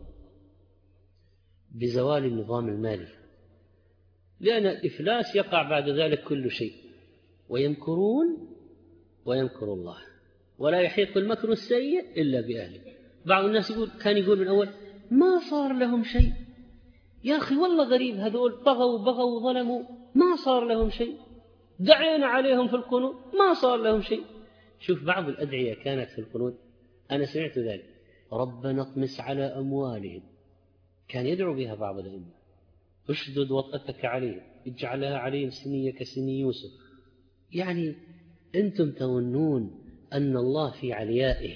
بزوال النظام المالي، لأن الإفلاس يقع بعد ذلك كل شيء. ويمكرون ويمكر الله ولا يحيق المكر السيء إلا بأهله. بعض الناس كان يقول من أول ما صار لهم شيء. يا أخي والله غريب، هذول بغوا وظلموا ما صار لهم شيء، دعينا عليهم في القنوت ما صار لهم شيء. شوف بعض الأدعية كانت في القنوت، أنا سمعت ذلك، ربنا اطمس على أموالهم، كان يدعو بها بعض الأئمة، اشدد وطأتك عليهم، اجعلها عليهم سنية كسني يوسف. يعني أنتم تظنون أن الله في عليائه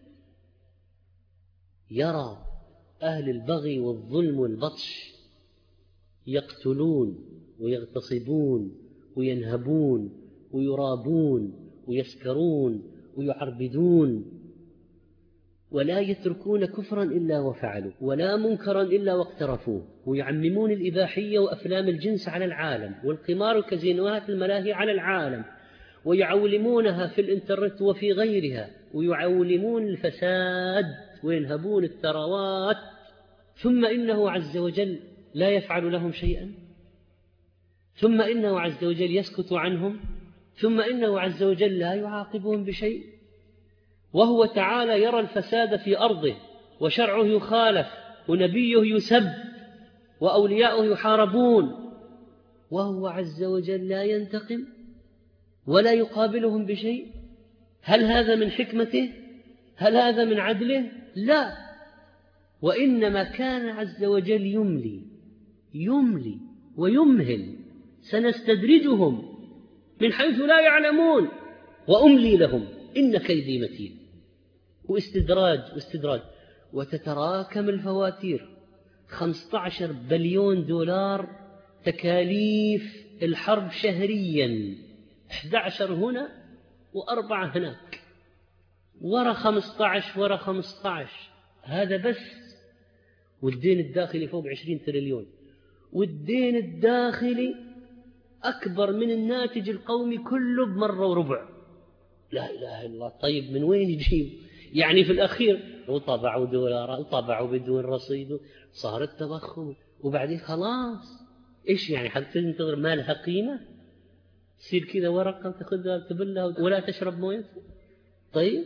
يرى أهل البغي والظلم والبطش يقتلون ويغتصبون وينهبون ويرابون ويسكرون ويعربدون، ولا يتركون كفرا إلا وفعلوا، ولا منكرا إلا واقترفوه، ويعممون الإباحية وأفلام الجنس على العالم، والقمار وكازينوهات الملاهي على العالم، ويعولمونها في الإنترنت وفي غيرها، ويعولمون الفساد وينهبون الثروات، ثم إنه عز وجل لا يفعل لهم شيئا، ثم إنه عز وجل يسكت عنهم، ثم إنه عز وجل لا يعاقبهم بشيء، وهو تعالى يرى الفساد في أرضه وشرعه يخالف ونبيه يسب وأولياؤه يحاربون، وهو عز وجل لا ينتقم ولا يقابلهم بشيء. هل هذا من حكمته؟ هل هذا من عدله؟ لا، وإنما كان عز وجل يملي ويمهل، سنستدرجهم من حيث لا يعلمون وأملي لهم إن كيدي متين. واستدراج وتتراكم الفواتير، 15 بليون دولار تكاليف الحرب شهريا، 11 هنا و4 هناك، ورا 15 هذا بس. والدين الداخلي فوق 20 تريليون، والدين الداخلي أكبر من الناتج القومي كله بمرة وربع. لا إله إلا الله. طيب من وين يجيب؟ يعني في الأخير وطبعوا دولار وطبعوا بدون رصيد، صار التضخم، وبعدين خلاص إيش يعني حتى تنتظر ما لها قيمة؟ تصير كذا ورقة تأخذها تبلها ولا تشرب مويه. طيب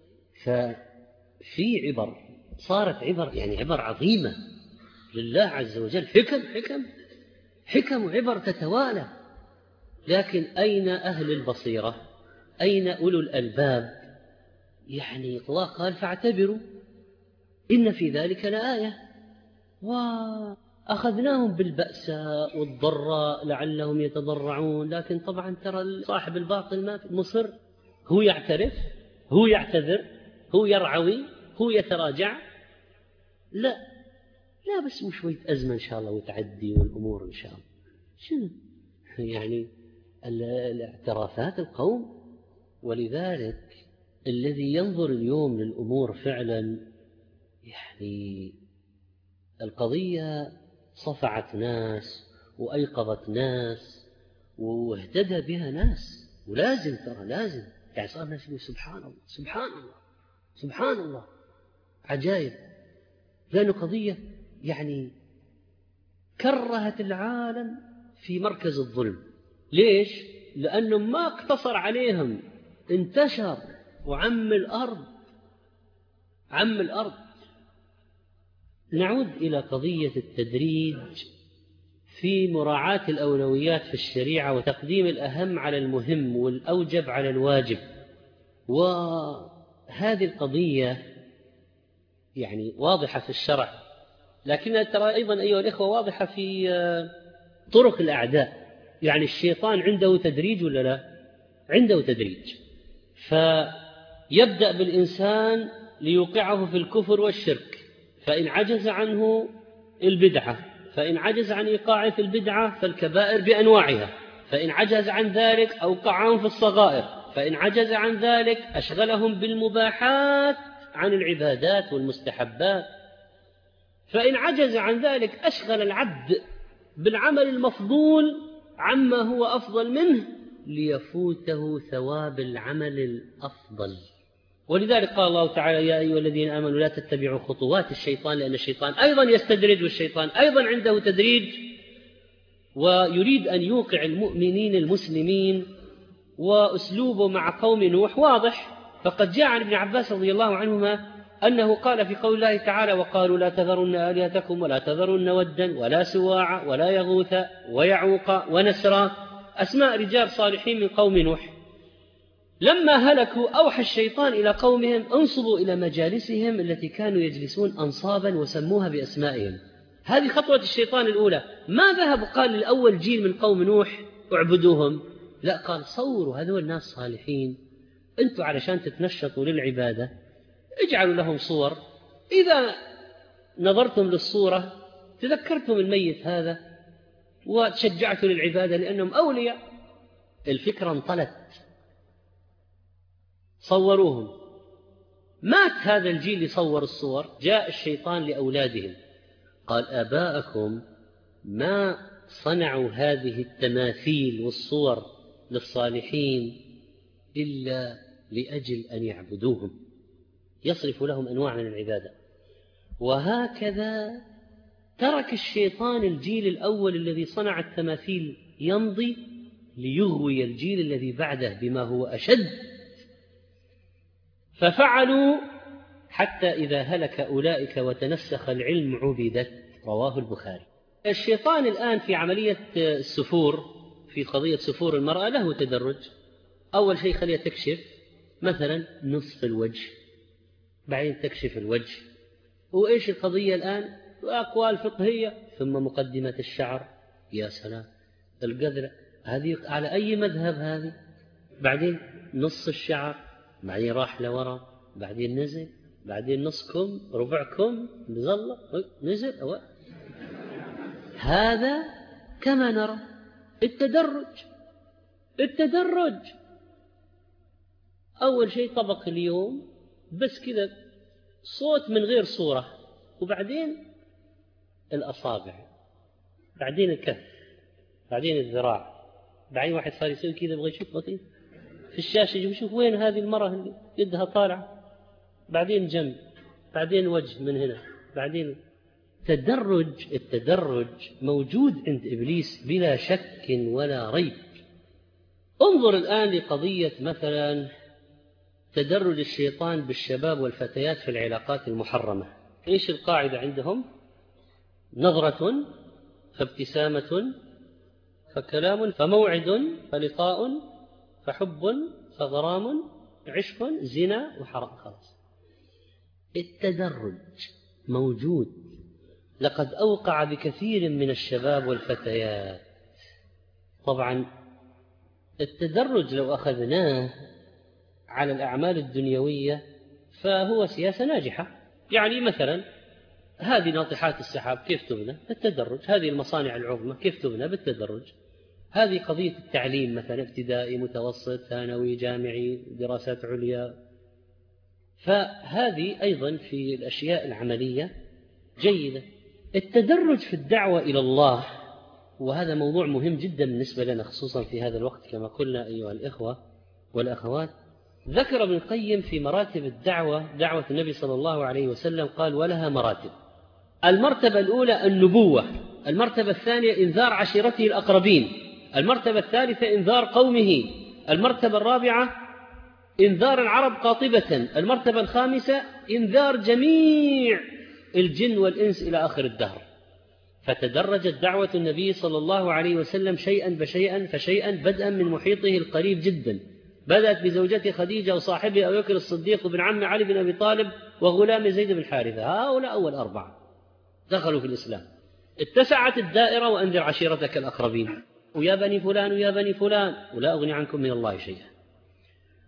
ففي عبر، صارت عبر، يعني عبر عظيمة لله عز وجل، حكم وعبر تتوالى. لكن أين أهل البصيرة؟ أين أولو الألباب؟ يعني الله قال فاعتبروا إن في ذلك لآية، وأخذناهم بالبأساء والضراء لعلهم يتضرعون. لكن طبعا ترى صاحب الباطل ما مصر، هو يعترف، هو يعتذر، هو يرعوي، هو يتراجع. لا بس شوية أزمة إن شاء الله وتعدي والأمور إن شاء الله. شنو يعني الاعترافات القوم؟ ولذلك الذي ينظر اليوم للأمور فعلا، يعني القضية صفعت ناس وأيقظت ناس واهتدى بها ناس، ولازم ترى لازم يعني صار ناس يقول سبحان الله عجائب، لأنه قضية يعني كرهت العالم في مركز الظلم. ليش؟ لأنه ما اقتصر عليهم، انتشر وعم الأرض. نعود إلى قضية التدريج في مراعاة الأولويات في الشريعة وتقديم الأهم على المهم والأوجب على الواجب. وهذه القضية يعني واضحة في الشرع، لكنها ترى أيضا أيها الإخوة واضحة في طرق الأعداء. يعني الشيطان عنده تدريج ولا لا؟ عنده تدريج. يبدأ بالإنسان ليوقعه في الكفر والشرك، فإن عجز عنه البدعة، فإن عجز عن إيقاعه في البدعة فالكبائر بأنواعها، فإن عجز عن ذلك أوقعهم في الصغائر، فإن عجز عن ذلك أشغلهم بالمباحات عن العبادات والمستحبات، فإن عجز عن ذلك أشغل العبد بالعمل المفضول عما هو أفضل منه ليفوته ثواب العمل الأفضل. ولذلك قال الله تعالى: يا أيها الذين آمنوا لا تتبعوا خطوات الشيطان لأن الشيطان أيضا يستدرج، والشيطان أيضا عنده تدريج، ويريد أن يوقع المؤمنين المسلمين. وأسلوبه مع قوم نوح واضح، فقد جاء عن ابن عباس رضي الله عنهما أنه قال في قول الله تعالى: وقالوا لا تذرن آلهتكم ولا تذرن ودا ولا سواع ولا يغوث ويعوق ونسرا، أسماء رجال صالحين من قوم نوح. لما هلكوا أوحى الشيطان إلى قومهم: انصبوا إلى مجالسهم التي كانوا يجلسون أنصابا وسموها بأسمائهم. هذه خطوة الشيطان الأولى. ما ذهب قال للأول جيل من قوم نوح اعبدوهم، لا، قال صوروا هذول ناس صالحين، أنتوا علشان تتنشطوا للعبادة اجعلوا لهم صور، إذا نظرتم للصورة تذكرتم الميت هذا وتشجعتوا للعبادة لأنهم أولياء. الفكرة انطلت، صوروهم. مات هذا الجيل يصور الصور، جاء الشيطان لأولادهم قال: آباءكم ما صنعوا هذه التماثيل والصور للصالحين إلا لأجل أن يعبدوهم، يصرف لهم أنواع من العبادة. وهكذا ترك الشيطان الجيل الأول الذي صنع التماثيل يمضي ليغوي الجيل الذي بعده بما هو أشد، ففعلوا حتى إذا هلك أولئك وتنسخ العلم عبدت. رواه البخاري. الشيطان الآن في عملية السفور، في قضية سفور المرأة له تدرج. أول شيء خليها تكشف مثلا نصف الوجه، بعدين تكشف الوجه. وإيش القضية الآن؟ أقوال فقهية، ثم مقدمة الشعر. يا سلام، القذرة هذه على أي مذهب هذه؟ بعدين نص الشعر، بعدين راح لورا، بعدين نزل، بعدين نص كم، ربع كم، نزل. هذا كما نرى التدرج. أول شيء طبق اليوم بس كذا صوت من غير صورة، وبعدين الأصابع، بعدين الكف، بعدين الذراع، بعدين واحد صار يسوي كذا يبغى يشوف لطيف في الشاشة، يشوف وين هذه المرة اللي يدها طالعة، بعدين جنب، بعدين وجه من هنا، بعدين التدرج موجود عند إبليس بلا شك ولا ريب. انظر الآن لقضية مثلا تدرج الشيطان بالشباب والفتيات في العلاقات المحرمة. إيش القاعدة عندهم؟ نظرة فابتسامة فكلام فموعد فلقاء فحب فغرام عشق زنا وحرام. خلاص، التدرج موجود. لقد أوقع بكثير من الشباب والفتيات. طبعا التدرج لو أخذناه على الأعمال الدنيوية فهو سياسة ناجحة. يعني مثلا هذه ناطحات السحاب كيف تبنى؟ بالتدرج. هذه المصانع العظمى كيف تبنى؟ بالتدرج. هذه قضية التعليم مثلا ابتدائي متوسط ثانوي جامعي دراسات عليا، فهذه أيضا في الأشياء العملية جيدة. التدرج في الدعوة إلى الله، وهذا موضوع مهم جدا بالنسبة لنا خصوصا في هذا الوقت كما قلنا أيها الإخوة والأخوات. ذكر ابن القيم في مراتب الدعوة، دعوة النبي صلى الله عليه وسلم، قال: ولها مراتب. المرتبة الأولى النبوة، المرتبة الثانية إنذار عشيرته الأقربين، المرتبة الثالثة إنذار قومه، المرتبة الرابعة إنذار العرب قاطبة، المرتبة الخامسة إنذار جميع الجن والإنس إلى آخر الدهر. فتدرجت دعوة النبي صلى الله عليه وسلم شيئا فشيئا بدءا من محيطه القريب جدا. بدأت بزوجته خديجة وصاحبه أبي بكر الصديق وابن عم علي بن أبي طالب وغلام زيد بن حارثة. هؤلاء أول أربعة دخلوا في الإسلام. اتسعت الدائرة: وأنذر عشيرتك الأقربين، ويا بني فلان ويا بني فلان ولا أغني عنكم من الله شيئا.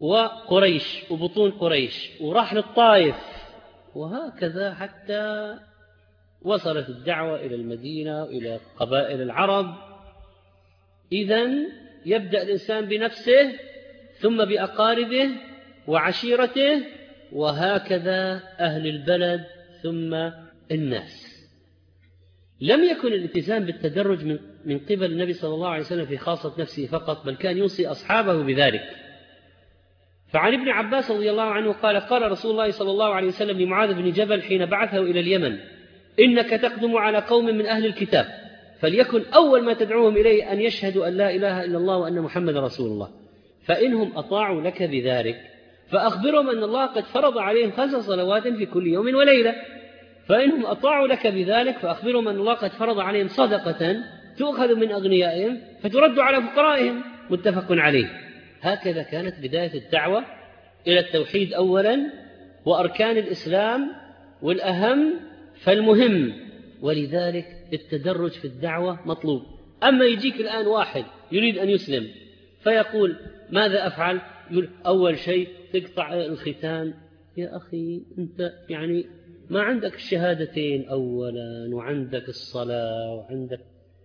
وقريش وبطون قريش، وراح للطائف، وهكذا حتى وصلت الدعوة إلى المدينة وإلى قبائل العرب. إذن يبدأ الإنسان بنفسه ثم بأقاربه وعشيرته، وهكذا أهل البلد ثم الناس. لم يكن الالتزام بالتدرج من قبل النبي صلى الله عليه وسلم في خاصة نفسه فقط، بل كان يوصي أصحابه بذلك. فعن ابن عباس رضي الله عنه قال: قال رسول الله صلى الله عليه وسلم لمعاذ بن جبل حين بعثه إلى اليمن: إنك تقدم على قوم من أهل الكتاب، فليكن أول ما تدعوهم إليه أن يشهدوا أن لا إله إلا الله وأن محمد رسول الله، فإنهم أطاعوا لك بذلك فأخبرهم أن الله قد فرض عليهم 5 صلوات في كل يوم وليلة، فإنهم أطاعوا لك بذلك فأخبرهم أن الله قد فرض عليهم صدقة تؤخذ من أغنيائهم فترد على فقرائهم، متفق عليه. هكذا كانت بداية الدعوة إلى التوحيد أولا وأركان الإسلام والأهم فالمهم، ولذلك التدرج في الدعوة مطلوب. أما يجيك الآن واحد يريد أن يسلم فيقول: ماذا أفعل؟ يقول: أول شيء تقطع الختان. يا أخي أنت يعني ما عندك الشهادتين أولا، وعندك الصلاة، وعندك،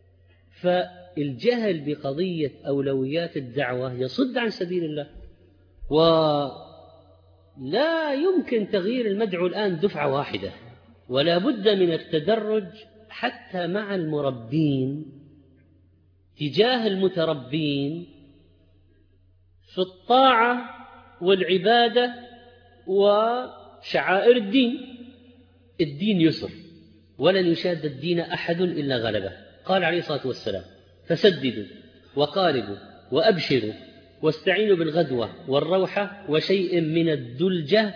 فالجهل بقضية أولويات الدعوة يصد عن سبيل الله. ولا يمكن تغيير المدعو الآن دفعة واحدة، ولا بد من التدرج حتى مع المربين تجاه المتربين في الطاعة والعبادة وشعائر الدين. الدين يسر، ولن يشاد الدين أحد إلا غلبه. قال عليه الصلاة والسلام: فسددوا وقاربوا وأبشروا واستعينوا بالغدوة والروحة وشيء من الدلجة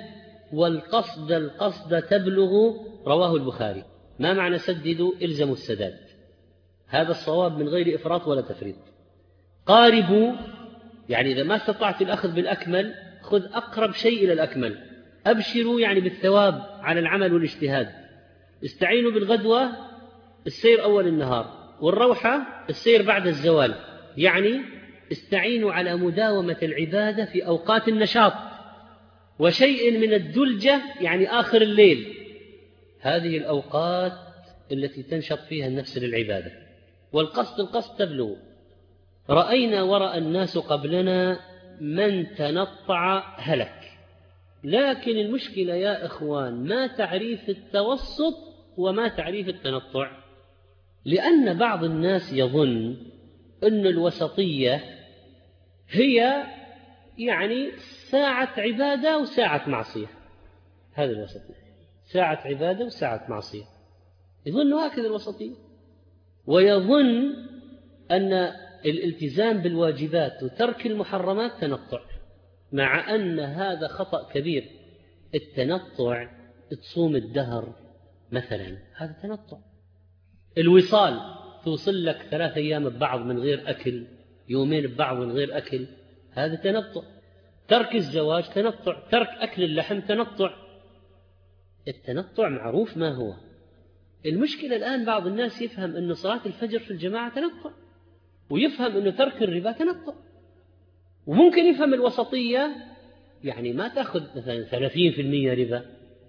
والقصد تبلغ. رواه البخاري. ما معنى سددوا؟ إلزموا السداد، هذا الصواب من غير إفراط ولا تفريط. قاربوا يعني إذا ما استطعت الأخذ بالأكمل خذ أقرب شيء إلى الأكمل. أبشروا يعني بالثواب على العمل والاجتهاد. استعينوا بالغدوة السير أول النهار، والروحة السير بعد الزوال، يعني استعينوا على مداومة العبادة في أوقات النشاط. وشيء من الدلجة يعني آخر الليل، هذه الأوقات التي تنشط فيها النفس للعبادة. والقصد تبلغ. رأينا ورأى الناس قبلنا من تنطع هلك. لكن المشكلة يا إخوان ما تعريف التوسط وما تعريف التنطع، لأن بعض الناس يظن أن الوسطية هي يعني ساعة عبادة وساعة معصية. هذا الوسطية، ساعة عبادة وساعة معصية. يظن هكذا الوسطية، ويظن أن الالتزام بالواجبات وترك المحرمات تنطع، مع أن هذا خطأ كبير. التنطع تصوم الدهر مثلا، هذا تنطع. الوصال توصل لك 3 أيام ببعض من غير أكل، يومين ببعض من غير أكل، هذا تنطع. ترك الزواج تنطع، ترك أكل اللحم تنطع. التنطع معروف ما هو. المشكلة الآن بعض الناس يفهم أن صلاة الفجر في الجماعة تنطع، ويفهم أن ترك الربا تنطع، وممكن يفهم الوسطية يعني ما تأخذ مثلا 30% ربا،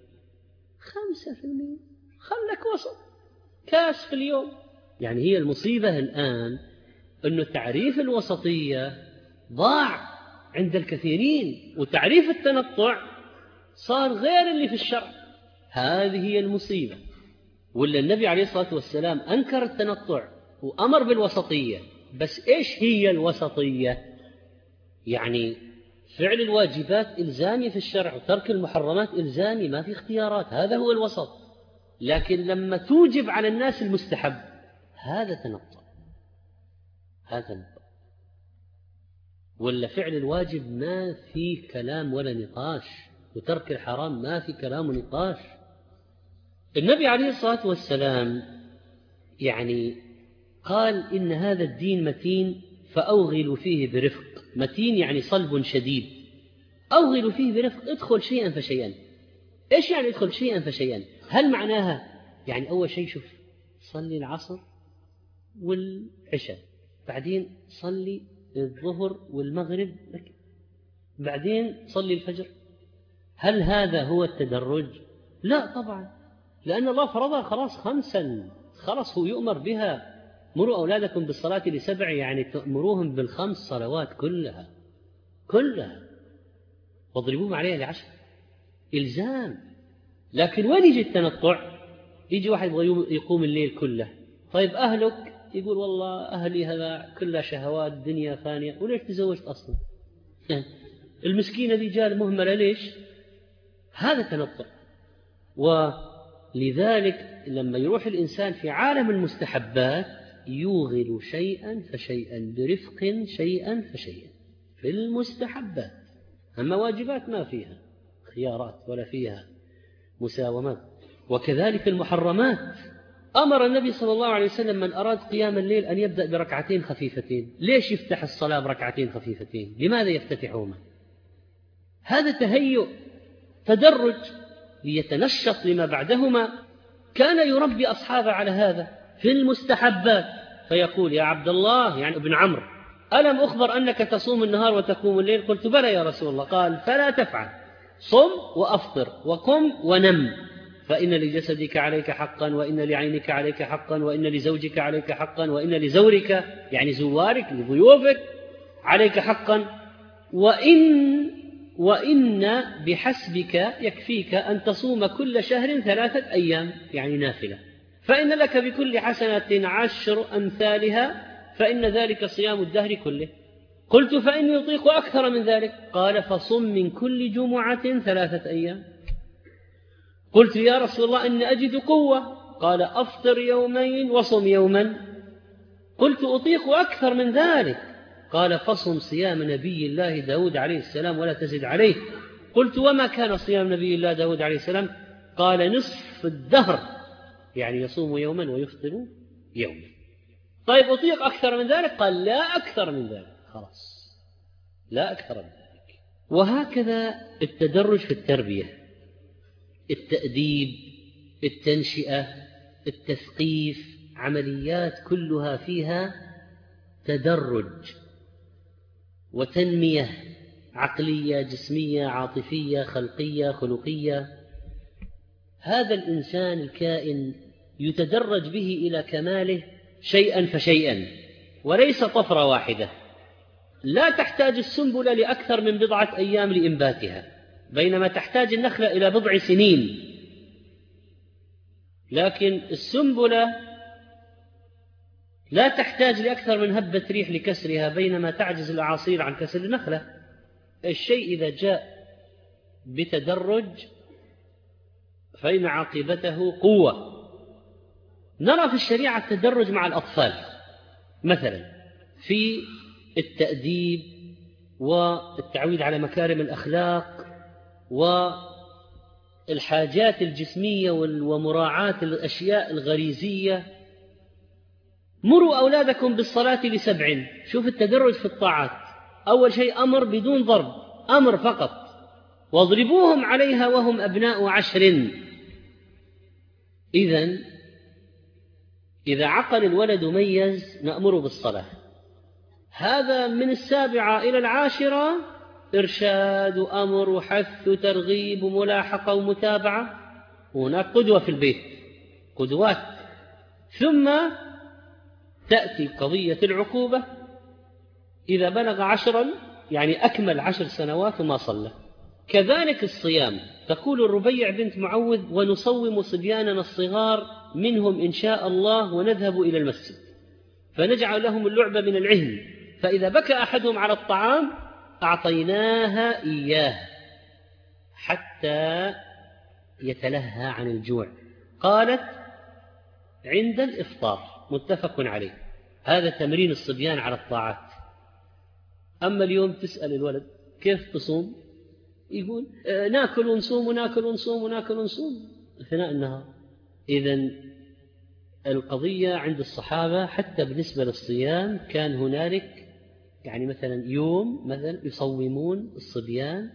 5%، خلك وسط، كاس في اليوم. يعني هي المصيبة الآن أنه تعريف الوسطية ضاع عند الكثيرين، وتعريف التنطع صار غير اللي في الشرع. هذه هي المصيبة. ولا النبي عليه الصلاة والسلام أنكر التنطع وأمر بالوسطية. بس إيش هي الوسطية؟ يعني فعل الواجبات إلزامي في الشرع، وترك المحرمات إلزامي، ما في اختيارات، هذا هو الوسط. لكن لما توجب على الناس المستحب هذا تنطع، هذا تنطع. ولا فعل الواجب ما في كلام ولا نقاش، وترك الحرام ما في كلام ونقاش. النبي عليه الصلاة والسلام يعني قال: إن هذا الدين متين فأوغلوا فيه برفق. متين يعني صلب شديد. أوغلوا فيه برفق، ادخل شيئا فشيئا. إيش يعني ادخل شيئا فشيئا؟ هل معناها يعني أول شيء شوف صلي العصر والعشاء، بعدين صلي الظهر والمغرب، بعدين صلي الفجر. هل هذا هو التدرج؟ لا طبعا، لأن الله فرضها خلاص 5، خلاص هو يؤمر بها. مروا أولادكم بالصلاة ل7، يعني تأمروهم بال5 صلوات كلها واضربوهم عليها ل10، إلزام. لكن وين يجي التنطع؟ يجي واحد يقوم الليل كله. طيب أهلك؟ يقول والله أهلي هذا كلها شهوات، دنيا فانية، وليش تزوجت أصلا؟ المسكينة دي جال مهملة، ليش؟ هذا تنطع. ولذلك لما يروح الإنسان في عالم المستحبات يوغل شيئا فشيئا برفق، شيئا فشيئا في المستحبات. أما واجبات ما فيها خيارات ولا فيها مساومات. وكذلك المحرمات، أمر النبي صلى الله عليه وسلم من أراد قيام الليل أن يبدأ بركعتين خفيفتين. ليش يفتح الصلاة بركعتين خفيفتين؟ لماذا يفتتحهما؟ هذا تهيؤ، تدرج، ليتنشط لما بعدهما. كان يربي أصحابه على هذا في المستحبات، فيقول يا عبد الله، يعني ابن عمرو، ألم أخبر أنك تصوم النهار وتقوم الليل؟ قلت بلى يا رسول الله. قال فلا تفعل، صم وأفطر وقم ونم، فإن لجسدك عليك حقا، وإن لعينك عليك حقا، وإن لزوجك عليك حقا، وإن لزورك يعني زوارك لضيوفك عليك حقا، وإن بحسبك يكفيك أن تصوم كل شهر 3 أيام يعني نافلة، فإن لك بكل حسنة 10 أمثالها، فإن ذلك صيام الدهر كله. قلت فإني يطيق أكثر من ذلك. قال فصم من كل جمعة 3 أيام. قلت يا رسول الله إني أجد قوة. قال أفطر يومين وصم يوما. قلت أطيق أكثر من ذلك. قال فصم صيام نبي الله داود عليه السلام ولا تزد عليه. قلت وما كان صيام نبي الله داود عليه السلام؟ قال نصف الدهر، يعني يصوم يوما ويفطر يوما. طيب أطيق أكثر من ذلك؟ قال لا أكثر من ذلك، خلاص لا أكثر من ذلك. وهكذا التدرج في التربية، التأديب، التنشئة، التثقيف، عمليات كلها فيها تدرج وتنمية عقلية، جسمية، عاطفية، خلقية، خلقية. هذا الإنسان الكائن يتدرج به إلى كماله شيئا فشيئا، وليس طفرة واحدة. لا تحتاج السنبلة لأكثر من 1 أيام لإنباتها، بينما تحتاج النخلة إلى 10 سنين. لكن السنبلة لا تحتاج لأكثر من هبة ريح لكسرها، بينما تعجز الأعاصير عن كسر النخلة. الشيء إذا جاء بتدرج فإن عاقبته قوة. نرى في الشريعة التدرج مع الأطفال، مثلا في التأديب والتعويد على مكارم الأخلاق والحاجات الجسمية ومراعاة الأشياء الغريزية. مروا أولادكم بالصلاة ل7. شوف التدرج في الطاعات. أول شيء أمر بدون ضرب، أمر فقط، واضربوهم عليها وهم أبناء 10. إذا عقل الولد ميز نأمره بالصلاة. هذا من 7 إلى 10 إرشاد، أمر، وحث، وترغيب، وملاحقة، ومتابعة. هناك قدوة في البيت، قدوات. ثم تأتي قضية العقوبة إذا بلغ 10، يعني أكمل 10 سنوات وما صلى. كذلك الصيام. تقول الربيع بنت معوذ ونصوم صبياننا الصغار منهم إن شاء الله ونذهب إلى المسجد، فنجعل لهم اللعبة من العهن، فإذا بكى أحدهم على الطعام أعطيناها إياه حتى يتلهى عن الجوع. قالت عند الإفطار، متفق عليه. هذا تمرين الصبيان على الطاعات. أما اليوم تسأل الولد كيف تصوم؟ يقول ناكل ونصوم وناكل ونصوم وناكل ونصوم أثناء النهار. إذن القضية عند الصحابة حتى بالنسبة للصيام كان هنالك يعني مثلا يوم مثلا يصومون الصبيان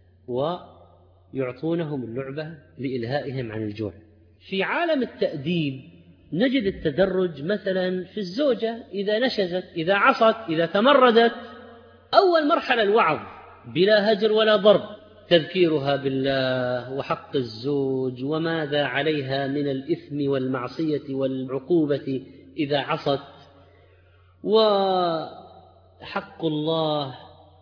ويعطونهم اللعبة لإلهائهم عن الجوع. في عالم التأديب نجد التدرج مثلا في الزوجة إذا نشزت، إذا عصت، إذا تمردت. أول مرحلة الوعظ، بلا هجر ولا ضرب، تذكيرها بالله وحق الزوج وماذا عليها من الإثم والمعصية والعقوبة إذا عصت، وحق الله.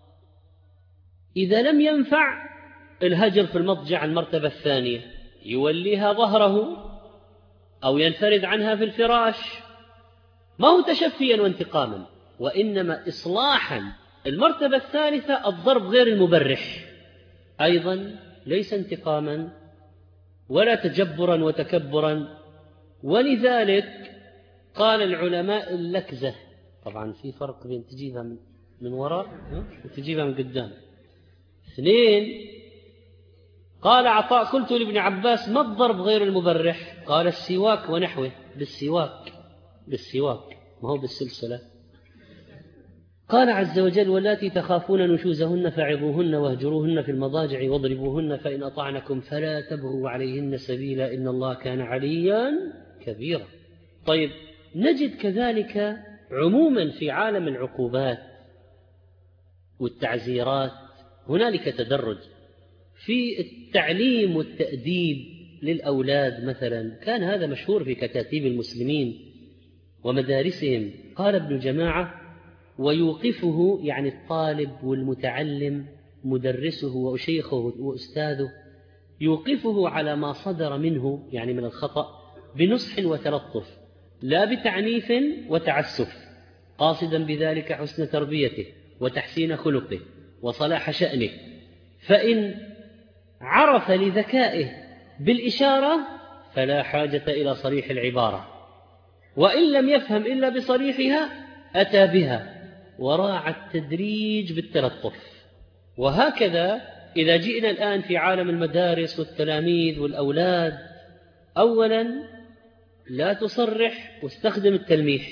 إذا لم ينفع الهجر في المضجع المرتبة الثانية، يوليها ظهره أو ينفرد عنها في الفراش، ما هو تشفيا وانتقاما، وإنما إصلاحا. المرتبة الثالثة الضرب غير المبرح، أيضا ليس انتقاما ولا تجبرا وتكبرا. ولذلك قال العلماء اللكزة، طبعا في فرق بين تجيبها من وراء وتجيبها من قدام. 2، قال عطاء: قلت لابن عباس: ما الضرب غير المبرح؟ قال: السواك ونحوه. بالسواك ما هو بالسلسلة. قال عز وجل: واللاتي تخافون نشوزهن فعظوهن واهجروهن في المضاجع واضربوهن فإن أطعنكم فلا تبغوا عليهن سبيلا إن الله كان عليا كبيرا. طيب، نجد كذلك عموما في عالم العقوبات والتعزيرات هنالك تدرج. في التعليم والتأديب للأولاد مثلا كان هذا مشهور في كتاتيب المسلمين ومدارسهم. قال ابن جماعة: ويوقفه، يعني الطالب والمتعلم مدرسه وشيخه وأستاذه، يوقفه على ما صدر منه يعني من الخطأ بنصح وتلطف، لا بتعنيف وتعسف، قاصدا بذلك حسن تربيته وتحسين خلقه وصلاح شأنه. فإن عرف لذكائه بالإشارة فلا حاجة إلى صريح العبارة، وإن لم يفهم إلا بصريحها أتى بها، وراعى التدريج بالتلطف. وهكذا إذا جئنا الآن في عالم المدارس والتلاميذ والأولاد، أولا لا تصرح واستخدم التلميح.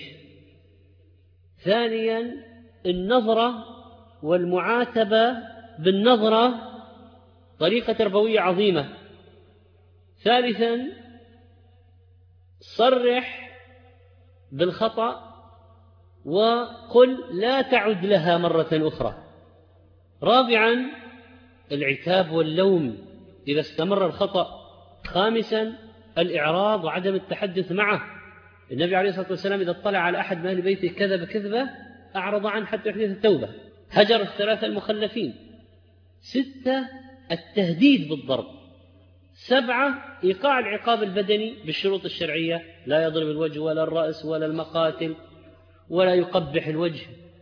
ثانيا النظرة والمعاتبة بالنظرة طريقة تربوية عظيمة. ثالثا صرح بالخطأ وقل لا تعد لها مرة أخرى. رابعا العتاب واللوم إذا استمر الخطأ. خامسا الإعراض وعدم التحدث معه. النبي عليه الصلاة والسلام إذا اطلع على أحد من أهل بيته كذب كذبة أعرض عنه حتى يحدث التوبة. هجر الثلاثة المخلفين. 6 التهديد بالضرب. 7 إيقاع العقاب البدني بالشروط الشرعية، لا يضرب الوجه ولا الرأس ولا المقاتل ولا يقبح الوجه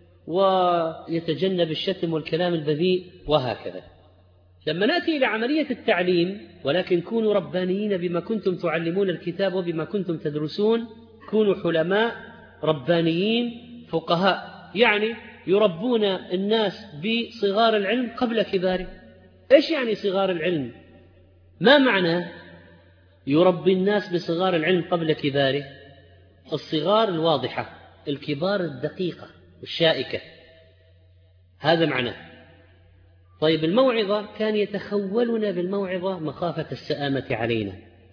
ويتجنب الشتم والكلام البذيء وهكذا. لما نأتي إلى عملية التعليم، ولكن كونوا ربانيين بما كنتم تعلمون الكتاب وبما كنتم تدرسون، كونوا حلماء ربانيين فقهاء، يعني يربون الناس بصغار العلم قبل كباره. إيش يعني صغار العلم؟ ما معنى يربي الناس بصغار العلم قبل كباره؟ الصغار الواضحة، الكبار الدقيقة والشائكة، هذا معناه. طيب الموعظة، كان يتخولنا بالموعظة مخافة السآمة علينا.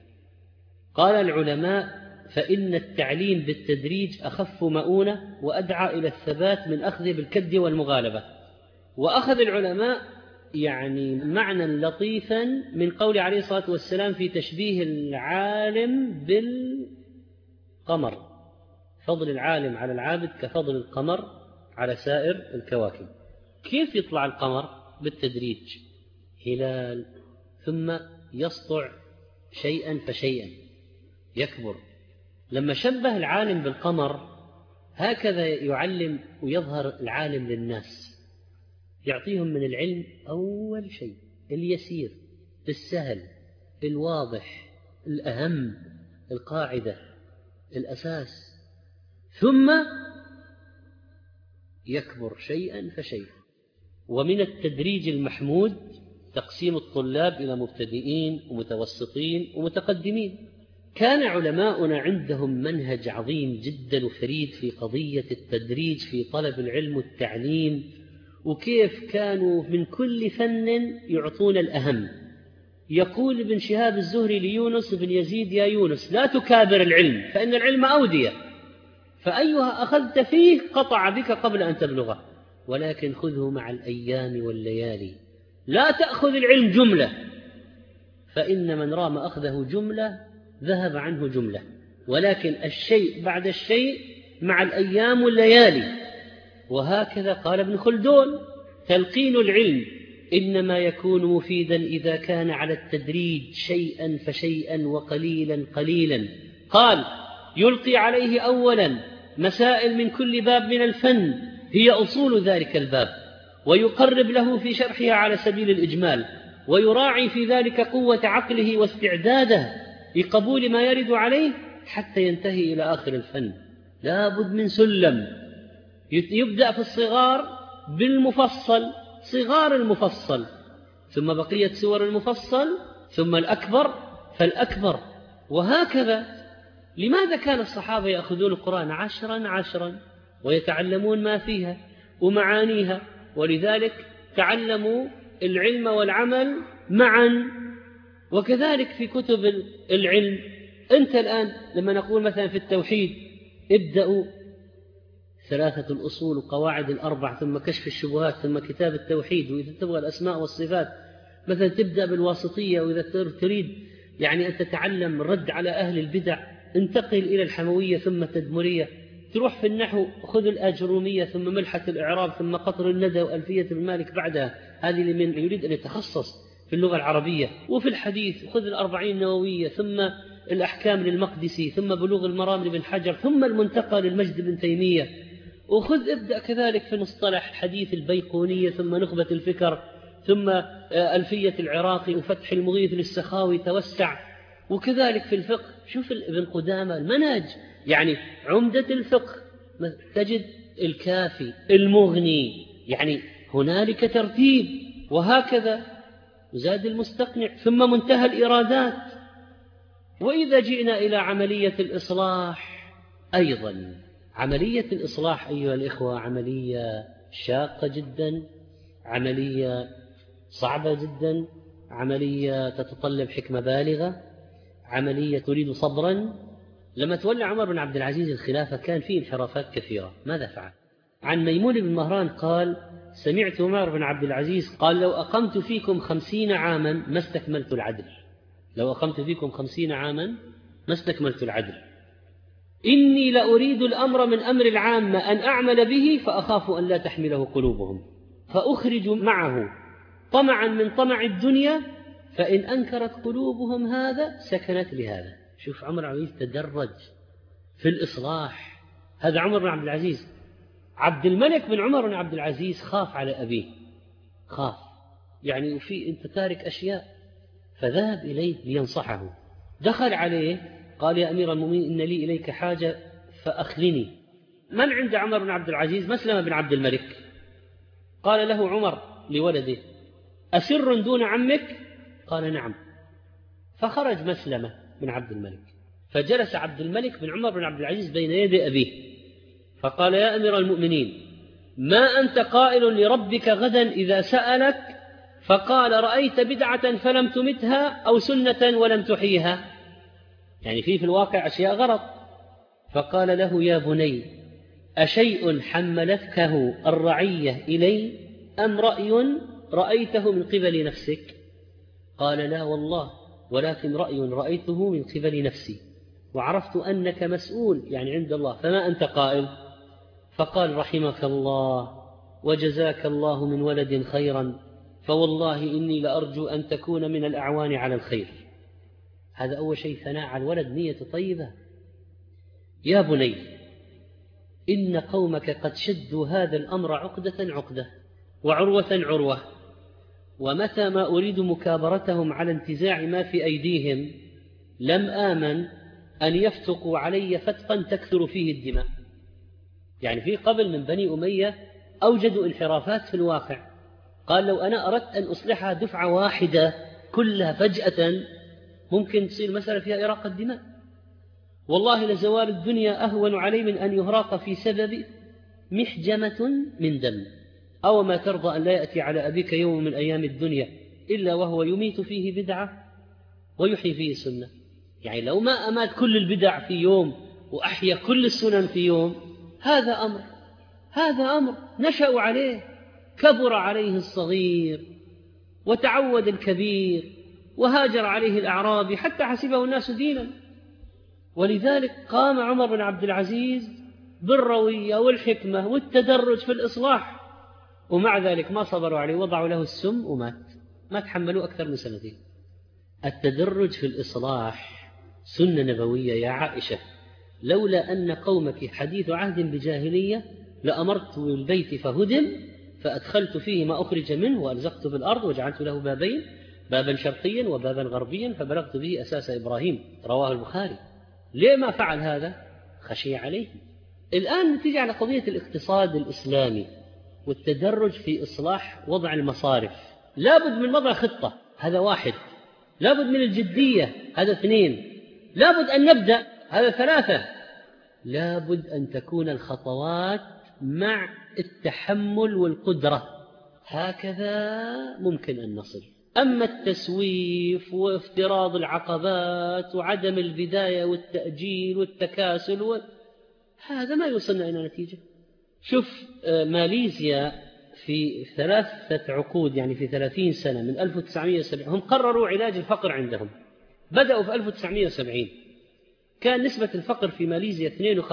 قال العلماء: فإن التعليم بالتدريج أخف مؤونة وأدعى إلى الثبات من أخذ بالكد والمغالبة. وأخذ العلماء يعني معنى لطيفا من قول عليه الصلاة والسلام في تشبيه العالم بالقمر: فضل العالم على العابد كفضل القمر على سائر الكواكب. كيف يطلع القمر؟ بالتدريج، هلال ثم يسطع شيئا فشيئا يكبر. لما شبه العالم بالقمر هكذا يعلم ويظهر العالم للناس، يعطيهم من العلم أول شيء اليسير السهل الواضح الأهم القاعدة الأساس، ثم يكبر شيئا فشيئا. ومن التدريج المحمود تقسيم الطلاب إلى مبتدئين ومتوسطين ومتقدمين. كان علماؤنا عندهم منهج عظيم جدا وفريد في قضية التدريج في طلب العلم والتعليم، وكيف كانوا من كل فن يعطون الأهم. يقول ابن شهاب الزهري ليونس بن يزيد: يا يونس لا تكابر العلم فإن العلم أودية، فأيها أخذت فيه قطع بك قبل أن تبلغه. ولكن خذه مع الأيام والليالي. لا تأخذ العلم جملة، فإن من رام أخذه جملة ذهب عنه جملة، ولكن الشيء بعد الشيء مع الأيام والليالي. وهكذا قال ابن خلدون: تلقين العلم إنما يكون مفيدا إذا كان على التدريج شيئا فشيئا وقليلا قليلا. قال: يلقي عليه أولا مسائل من كل باب من الفن هي أصول ذلك الباب، ويقرب له في شرحها على سبيل الإجمال، ويراعي في ذلك قوة عقله واستعداده لقبول ما يرد عليه حتى ينتهي إلى آخر الفن. لا بد من سلم، يبدأ في الصغار بالمفصل، صغار المفصل، ثم بقية سور المفصل، ثم الأكبر فالأكبر، وهكذا. لماذا كان الصحابة يأخذون القرآن 10 ويتعلمون ما فيها ومعانيها؟ ولذلك تعلموا العلم والعمل معا. وكذلك في كتب العلم، أنت الآن لما نقول مثلا في التوحيد ابدأوا 3 الأصول وقواعد الأربع، ثم كشف الشبهات، ثم كتاب التوحيد، وإذا تبغى الأسماء والصفات مثلا تبدأ بالواسطية، وإذا تريد يعني أن تتعلم الرد على أهل البدع انتقل إلى الحموية ثم التدمرية. تروح في النحو خذ الآجرومية ثم ملحة الإعراب ثم قطر الندى وألفية ابن مالك بعدها، هذه لمن يريد أن يتخصص في اللغة العربية. وفي الحديث خذ ال40 النووية، ثم الأحكام للمقدسي، ثم بلوغ المرام لابن حجر، ثم المنتقى للمجد بن تيمية. وخذ ابدأ كذلك في مصطلح حديث البيقونية، ثم نخبة الفكر، ثم ألفية العراقي وفتح المغيث للسخاوي، توسع. وكذلك في الفقه شوف ابن قدامة المنهج، يعني عمدة الفقه تجد الكافي المغني، يعني هنالك ترتيب. وهكذا زاد المستقنع، ثم منتهى الإرادات. وإذا جئنا إلى عملية الإصلاح أيضا، عملية الإصلاح أيها الإخوة عملية شاقة جدا، عملية صعبة جدا، عملية تتطلب حكمة بالغة، عملية تريد صبرا. لما تولى عمر بن عبد العزيز الخلافة كان فيه انحرافات كثيرة. ماذا فعل؟ عن ميمون بن مهران قال: سمعت عمر بن عبد العزيز قال: لو أقمت فيكم 50 عاما ما استكملت العدل. لو أقمت فيكم 50 عاما ما استكملت العدل. إني لأريد الأمر من أمر العامة أن أعمل به، فأخاف أن لا تحمله قلوبهم، فأخرج معه طمعا من طمع الدنيا، فإن أنكرت قلوبهم هذا سكنت لهذا. شوف عمر بن عبد العزيز تدرج في الإصلاح. هذا عمر بن عبد العزيز. عبد الملك بن عمر بن عبد العزيز خاف على أبيه، خاف يعني وفي أنت تارك أشياء، فذهب إليه لينصحه. دخل عليه قال: يا أمير المؤمنين إن لي إليك حاجة فأخلني. من عند عمر بن عبد العزيز؟ مسلمة بن عبد الملك. قال له عمر لولده: أسر دون عمك؟ قال: نعم. فخرج مسلمة بن عبد الملك، فجلس عبد الملك بن عمر بن عبد العزيز بين يدي أبيه، فقال: يا أمير المؤمنين ما أنت قائل لربك غدا إذا سألك؟ فقال: رأيت بدعة فلم تمتها أو سنة ولم تحيها؟ يعني في الواقع أشياء غلط. فقال له: يا بني أشيء حملتكه الرعية إلي أم رأي رأيته من قبل نفسك؟ قال: لا والله، ولكن رأي رأيته من قبل نفسي، وعرفت أنك مسؤول يعني عند الله، فما أنت قائل؟ فقال: رحمك الله وجزاك الله من ولد خيرا، فوالله إني لأرجو أن تكون من الأعوان على الخير. هذا أول شيء، ثناء على الولد، نية طيبة. يا بني إن قومك قد شدوا هذا الأمر عقدة عقدة وعروة عروة، ومتى ما أريد مكابرتهم على انتزاع ما في أيديهم لم آمن أن يفتقوا علي فتقا تكثر فيه الدماء. يعني في قبل من بني أمية أوجدوا انحرافات في الواقع، قال: لو أنا أردت أن أصلحها دفعة واحدة كلها فجأة ممكن تصير مسألة فيها إراقة دماء. والله لزوال الدنيا أهون علي من أن يهراق في سبب محجمة من دم. أو ما ترضى أن لا يأتي على أبيك يوم من أيام الدنيا إلا وهو يميت فيه بدعة ويحيي فيه سنة. يعني لو ما أمات كل البدع في يوم وأحيا كل السنن في يوم، هذا أمر. هذا أمر نشأوا عليه، كبر عليه الصغير وتعود الكبير وهاجر عليه الأعرابي حتى حسبه الناس دينا. ولذلك قام عمر بن عبد العزيز بالروية والحكمة والتدرج في الإصلاح، ومع ذلك ما صبروا عليه، وضعوا له السم ومات، ما تحملوا أكثر من 2 سنين. التدرج في الإصلاح سنة نبوية يا عائشة، لولا أن قومك حديث عهد بجاهلية لأمرت بالبيت فهدم فأدخلت فيه ما أخرج منه وألزقت في الأرض وجعلت له بابين، بابا شرقيا وبابا غربيا، فبلغت به أساس إبراهيم، رواه البخاري. ليه ما فعل هذا؟ خشي عليه. الآن نتيجة على قضية الاقتصاد الإسلامي والتدرج في إصلاح وضع المصارف، لابد من وضع خطة، هذا 1، لابد من الجدية، هذا 2، لابد أن نبدأ، هذا 3، لابد أن تكون الخطوات مع التحمل والقدرة، هكذا ممكن أن نصل. أما التسويف وافتراض العقبات وعدم البداية والتأجيل والتكاسل هذا ما يوصلنا إلى نتيجة. شوف ماليزيا في 3 عقود، يعني في 30 سنة من 1970 هم قرروا علاج الفقر عندهم، بدأوا في 1970 كان نسبة الفقر في ماليزيا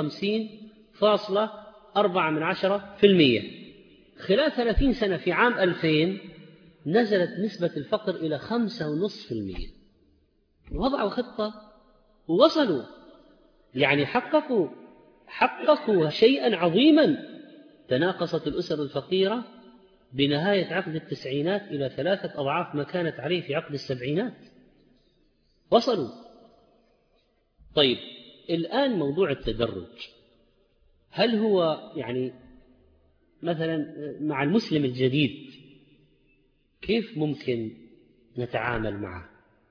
52.4%. خلال 30 سنة في عام 2000 نزلت نسبة الفقر إلى 5.5%. وضعوا خطة ووصلوا، يعني حققوا شيئا عظيما. تناقصت الأسر الفقيرة بنهاية عقد التسعينات إلى 3 أضعاف ما كانت عليه في عقد السبعينات، وصلوا. طيب الآن موضوع التدرج، هل هو يعني مثلا مع المسلم الجديد كيف ممكن نتعامل معه؟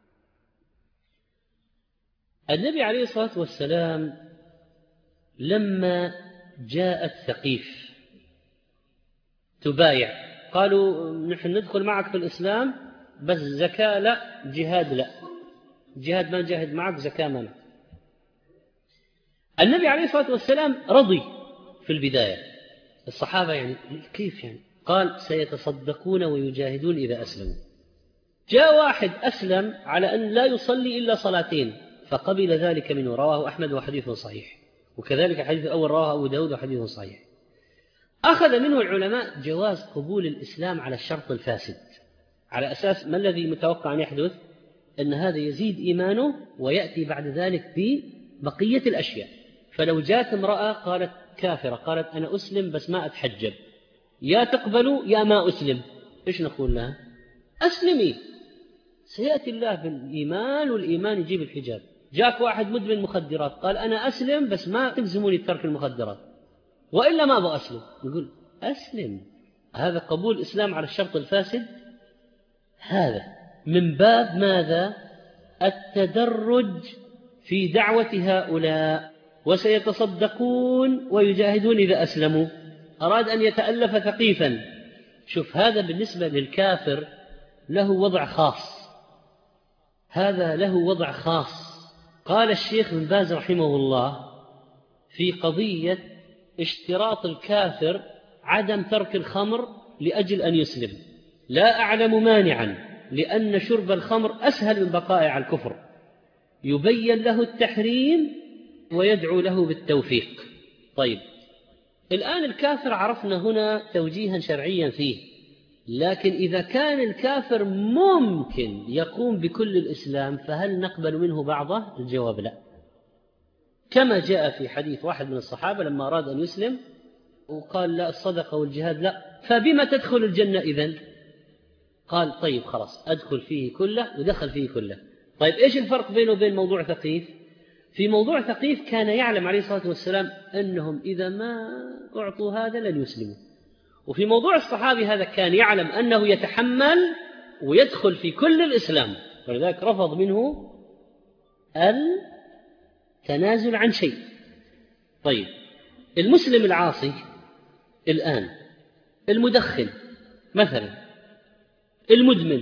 النبي عليه الصلاة والسلام لما جاءت ثقيف تبايع، قالوا نحن ندخل معك في الإسلام بس زكاة لا، جهاد لا، جهاد ما نجاهد معك، زكاة منع. النبي عليه الصلاة والسلام رضي في البداية. الصحابة يعني كيف يعني؟ قال سيتصدقون ويجاهدون إذا أسلموا. جاء واحد أسلم على أن لا يصلي إلا 2 فقبل ذلك منه، رواه أحمد وحديث صحيح، وكذلك حديث الأول رواه أبو داود وحديث صحيح. أخذ منه العلماء جواز قبول الإسلام على الشرط الفاسد، على أساس ما الذي متوقع أن يحدث؟ أن هذا يزيد إيمانه ويأتي بعد ذلك ببقية الأشياء. فلو جاءت امرأة قالت كافرة قالت أنا أسلم بس ما أتحجب، يا تقبلوا يا ما أسلم، إيش نقول لها؟ أسلمي، سيأتي الله بالإيمان والإيمان يجيب الحجاب. جاك واحد مدمن مخدرات قال أنا أسلم بس ما تلزموني بترك المخدرات وإلا ما أبغى أسلم، نقول أسلم. هذا قبول الإسلام على الشرط الفاسد، هذا من باب ماذا؟ التدرج في دعوة هؤلاء. وسيتصدقون ويجاهدون إذا أسلموا. أراد أن يتألف ثقيفا. شوف هذا بالنسبة للكافر له وضع خاص، هذا له وضع خاص. قال الشيخ بن باز رحمه الله في قضية اشتراط الكافر عدم ترك الخمر لأجل أن يسلم: لا أعلم مانعا، لأن شرب الخمر أسهل من بقاء على الكفر، يبين له التحريم ويدعو له بالتوفيق. طيب الآن الكافر عرفنا هنا توجيها شرعيا فيه، لكن إذا كان الكافر ممكن يقوم بكل الإسلام فهل نقبل منه بعضه؟ الجواب لا، كما جاء في حديث واحد من الصحابة لما أراد أن يسلم وقال لا الصدقة والجهاد لا، فبما تدخل الجنة إذن؟ قال طيب خلاص أدخل فيه كله، ودخل فيه كله. طيب إيش الفرق بينه وبين موضوع ثقيف؟ في موضوع ثقيف كان يعلم عليه الصلاة والسلام أنهم إذا ما أعطوا هذا لن يسلموا، وفي موضوع الصحابي هذا كان يعلم أنه يتحمل ويدخل في كل الإسلام، ولذلك رفض منه التنازل عن شيء. طيب المسلم العاصي الآن، المدخن مثلا، المدمن،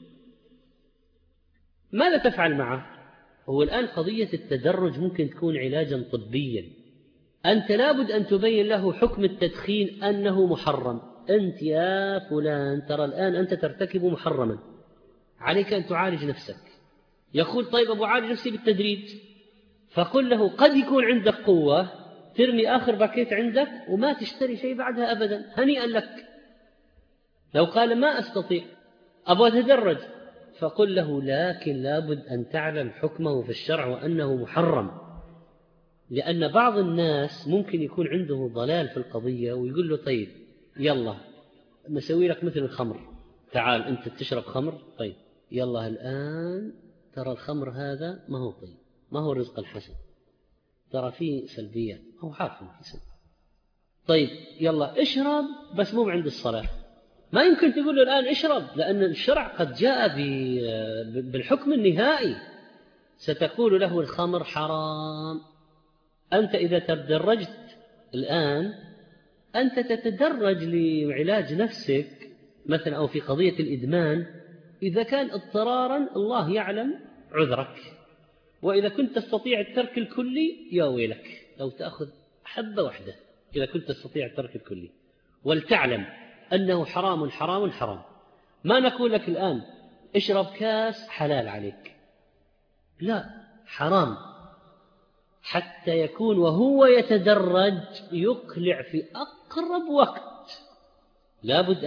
ماذا تفعل معه؟ هو الآن قضية التدرج ممكن تكون علاجا طبيا، أنت لابد أن تبين له حكم التدخين أنه محرم. أنت يا فلان ترى الآن أنت ترتكب محرما، عليك أن تعالج نفسك. يقول طيب أبو عالج نفسي بالتدريج. فقل له قد يكون عندك قوة ترمي آخر باكيت عندك وما تشتري شيء بعدها أبدا، هنيئا لك. لو قال ما أستطيع أبغى أتدرج، فقل له لكن لابد أن تعلم حكمه في الشرع وأنه محرم. لأن بعض الناس ممكن يكون عنده ضلال في القضية ويقول له طيب يلا نسوي لك مثل الخمر، تعال أنت تشرب خمر، طيب يلا الآن ترى الخمر هذا ما هو طيب، ما هو الرزق الحسن، ترى فيه سلبيات، هو عارف فيه سلبيات. طيب يلا اشرب بس مو عند الصلاة. ما يمكن تقول له الآن اشرب، لأن الشرع قد جاء بالحكم النهائي. ستقول له الخمر حرام. أنت إذا تدرجت الآن أنت تتدرج لعلاج نفسك مثلا أو في قضية الإدمان. إذا كان اضطرارا الله يعلم عذرك، وإذا كنت تستطيع الترك الكلي يا ويلك لو تأخذ حبة واحدة إذا كنت تستطيع الترك الكلي. ولتعلم أنه حرام حرام حرام. ما نقول لك الآن اشرب كاس حلال عليك، لا، حرام، حتى يكون وهو يتدرج يقلع في أقرب وقت. لابد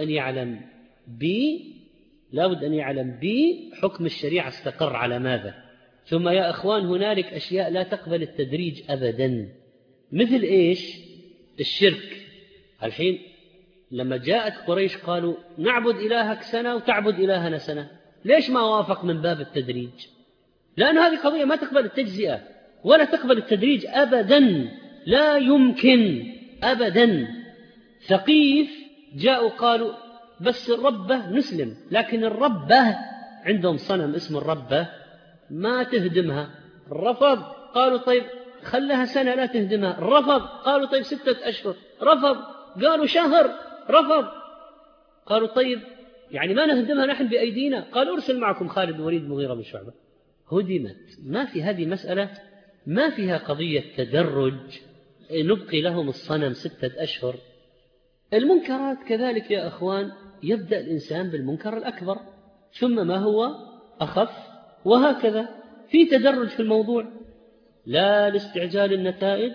أن يعلم بحكم الشريعة استقر على ماذا. ثم يا أخوان هنالك أشياء لا تقبل التدريج أبدا، مثل إيش؟ الشرك. الحين لما جاءت قريش قالوا نعبد إلهك سنة وتعبد إلهنا سنة، ليش ما وافق من باب التدريج؟ لأن هذه قضية ما تقبل التجزئة ولا تقبل التدريج أبدا، لا يمكن أبدا. ثقيف جاءوا قالوا بس الربة نسلم، لكن الربة عندهم صنم اسمه الربة ما تهدمها، رفض. قالوا طيب خلها سنة لا تهدمها، رفض. قالوا طيب 6 أشهر، رفض. قالوا شهر، رفض. قالوا طيب يعني ما نهدمها نحن بأيدينا، قالوا أرسل معكم خالد الوليد مغيرة بن شعبة. هدمت. ما في هذه مسألة ما فيها قضية تدرج نبقي لهم الصنم 6 أشهر. المنكرات كذلك يا أخوان، يبدأ الإنسان بالمنكر الأكبر ثم ما هو أخف، وهكذا في تدرج في الموضوع، لا لاستعجال النتائج،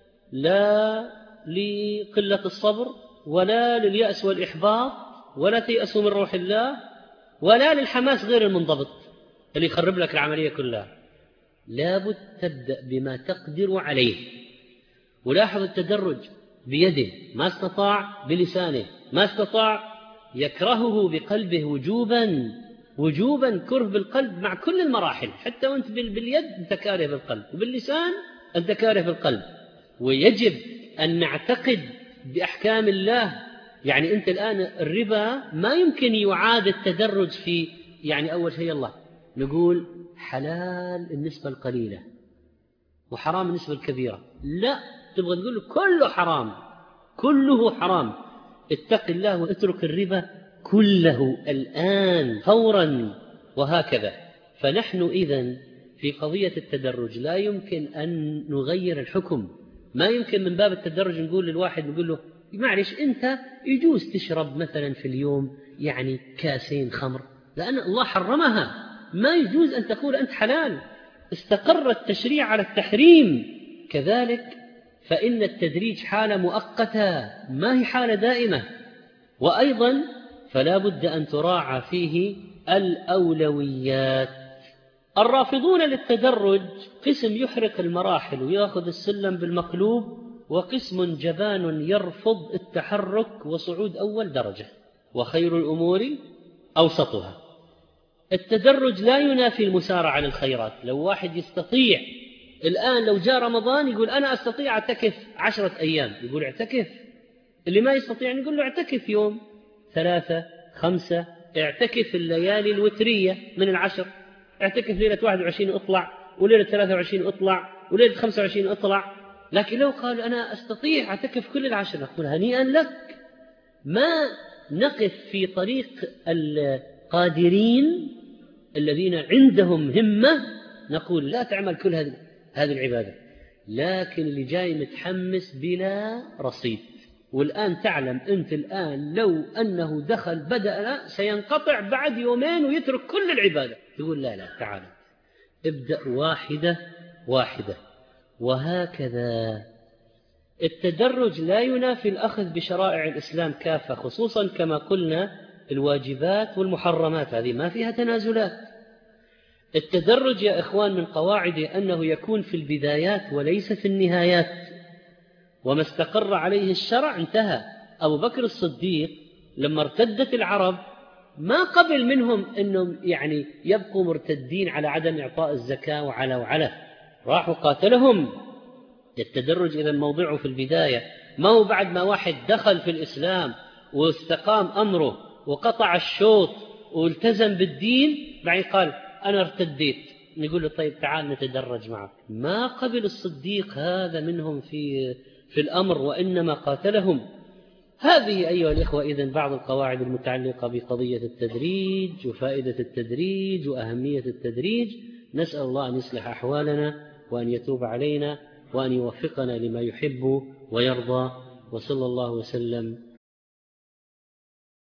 لا لقلة الصبر، ولا لليأس والإحباط، ولا تيأسوا من روح الله، ولا للحماس غير المنضبط اللي يخرب لك العملية كلها. لابد تبدأ بما تقدر عليه. ولاحظ التدرج بيده، ما استطاع بلسانه، ما استطاع يكرهه بقلبه وجوبا كره بالقلب مع كل المراحل، حتى وانت باليد انت كاره بالقلب، وباللسان انت كاره بالقلب. ويجب أن نعتقد بأحكام الله. يعني أنت الآن الربا ما يمكن يعاد التدرج في، يعني أول شيء الله نقول حلال النسبة القليلة وحرام النسبة الكبيرة، لا، تبغى تقول له كله حرام، كله حرام. اتق الله واترك الربا كله الآن فورا، وهكذا. فنحن إذن في قضية التدرج لا يمكن أن نغير الحكم. ما يمكن من باب التدرج نقول للواحد نقول له معلش أنت يجوز تشرب مثلا في اليوم يعني 2 خمر، لأن الله حرمها، ما يجوز أن تقول أنت حلال. استقر التشريع على التحريم. كذلك فإن التدريج حالة مؤقتة ما هي حالة دائمة. وأيضا فلا بد أن تراعى فيه الأولويات. الرافضون للتدرج قسم يحرق المراحل ويأخذ السلم بالمقلوب، وقسم جبان يرفض التحرك وصعود أول درجة، وخير الأمور أوسطها. التدرج لا ينافي المسارعة على الخيرات. لو واحد يستطيع الآن لو جاء رمضان يقول أنا أستطيع أعتكف 10 أيام، يقول اعتكف. اللي ما يستطيع نقول له اعتكف يوم 3 5، اعتكف الليالي الوترية من 10، اعتكف ليلة 21 اطلع، وليلة 23 اطلع، وليلة 25 اطلع. لكن لو قال أنا أستطيع أعتكف كل 10، نقول هنيئا لك. ما نقف في طريق القادرين الذين عندهم همة نقول لا تعمل كل هذه العبادة. لكن اللي جاي متحمس بلا رصيد. والآن تعلم أنت الآن لو أنه دخل بدأ سينقطع بعد يومين ويترك كل العبادة. تقول لا تعال ابدأ واحدة واحدة. وهكذا التدرج لا ينافي الأخذ بشرائع الإسلام كافة، خصوصا كما قلنا الواجبات والمحرمات هذه ما فيها تنازلات. التدرج يا إخوان من قواعده أنه يكون في البدايات وليس في النهايات، وما استقر عليه الشرع انتهى. أبو بكر الصديق لما ارتدت العرب ما قبل منهم أنهم يعني يبقوا مرتدين على عدم إعطاء الزكاة وعلى راحوا قاتلهم. التدرج إذا موضعه في البداية، ما هو بعد ما واحد دخل في الإسلام واستقام أمره وقطع الشوط والتزم بالدين بعد قال أنا ارتديت نقول له طيب تعال نتدرج معك. ما قبل الصديق هذا منهم في الأمر، وإنما قاتلهم. هذه أيها الإخوة إذن بعض القواعد المتعلقة بقضية التدريج وفائدة التدريج وأهمية التدريج. نسأل الله أن يصلح أحوالنا وأن يتوب علينا وأن يوفقنا لما يحب ويرضى، وصلى الله وسلم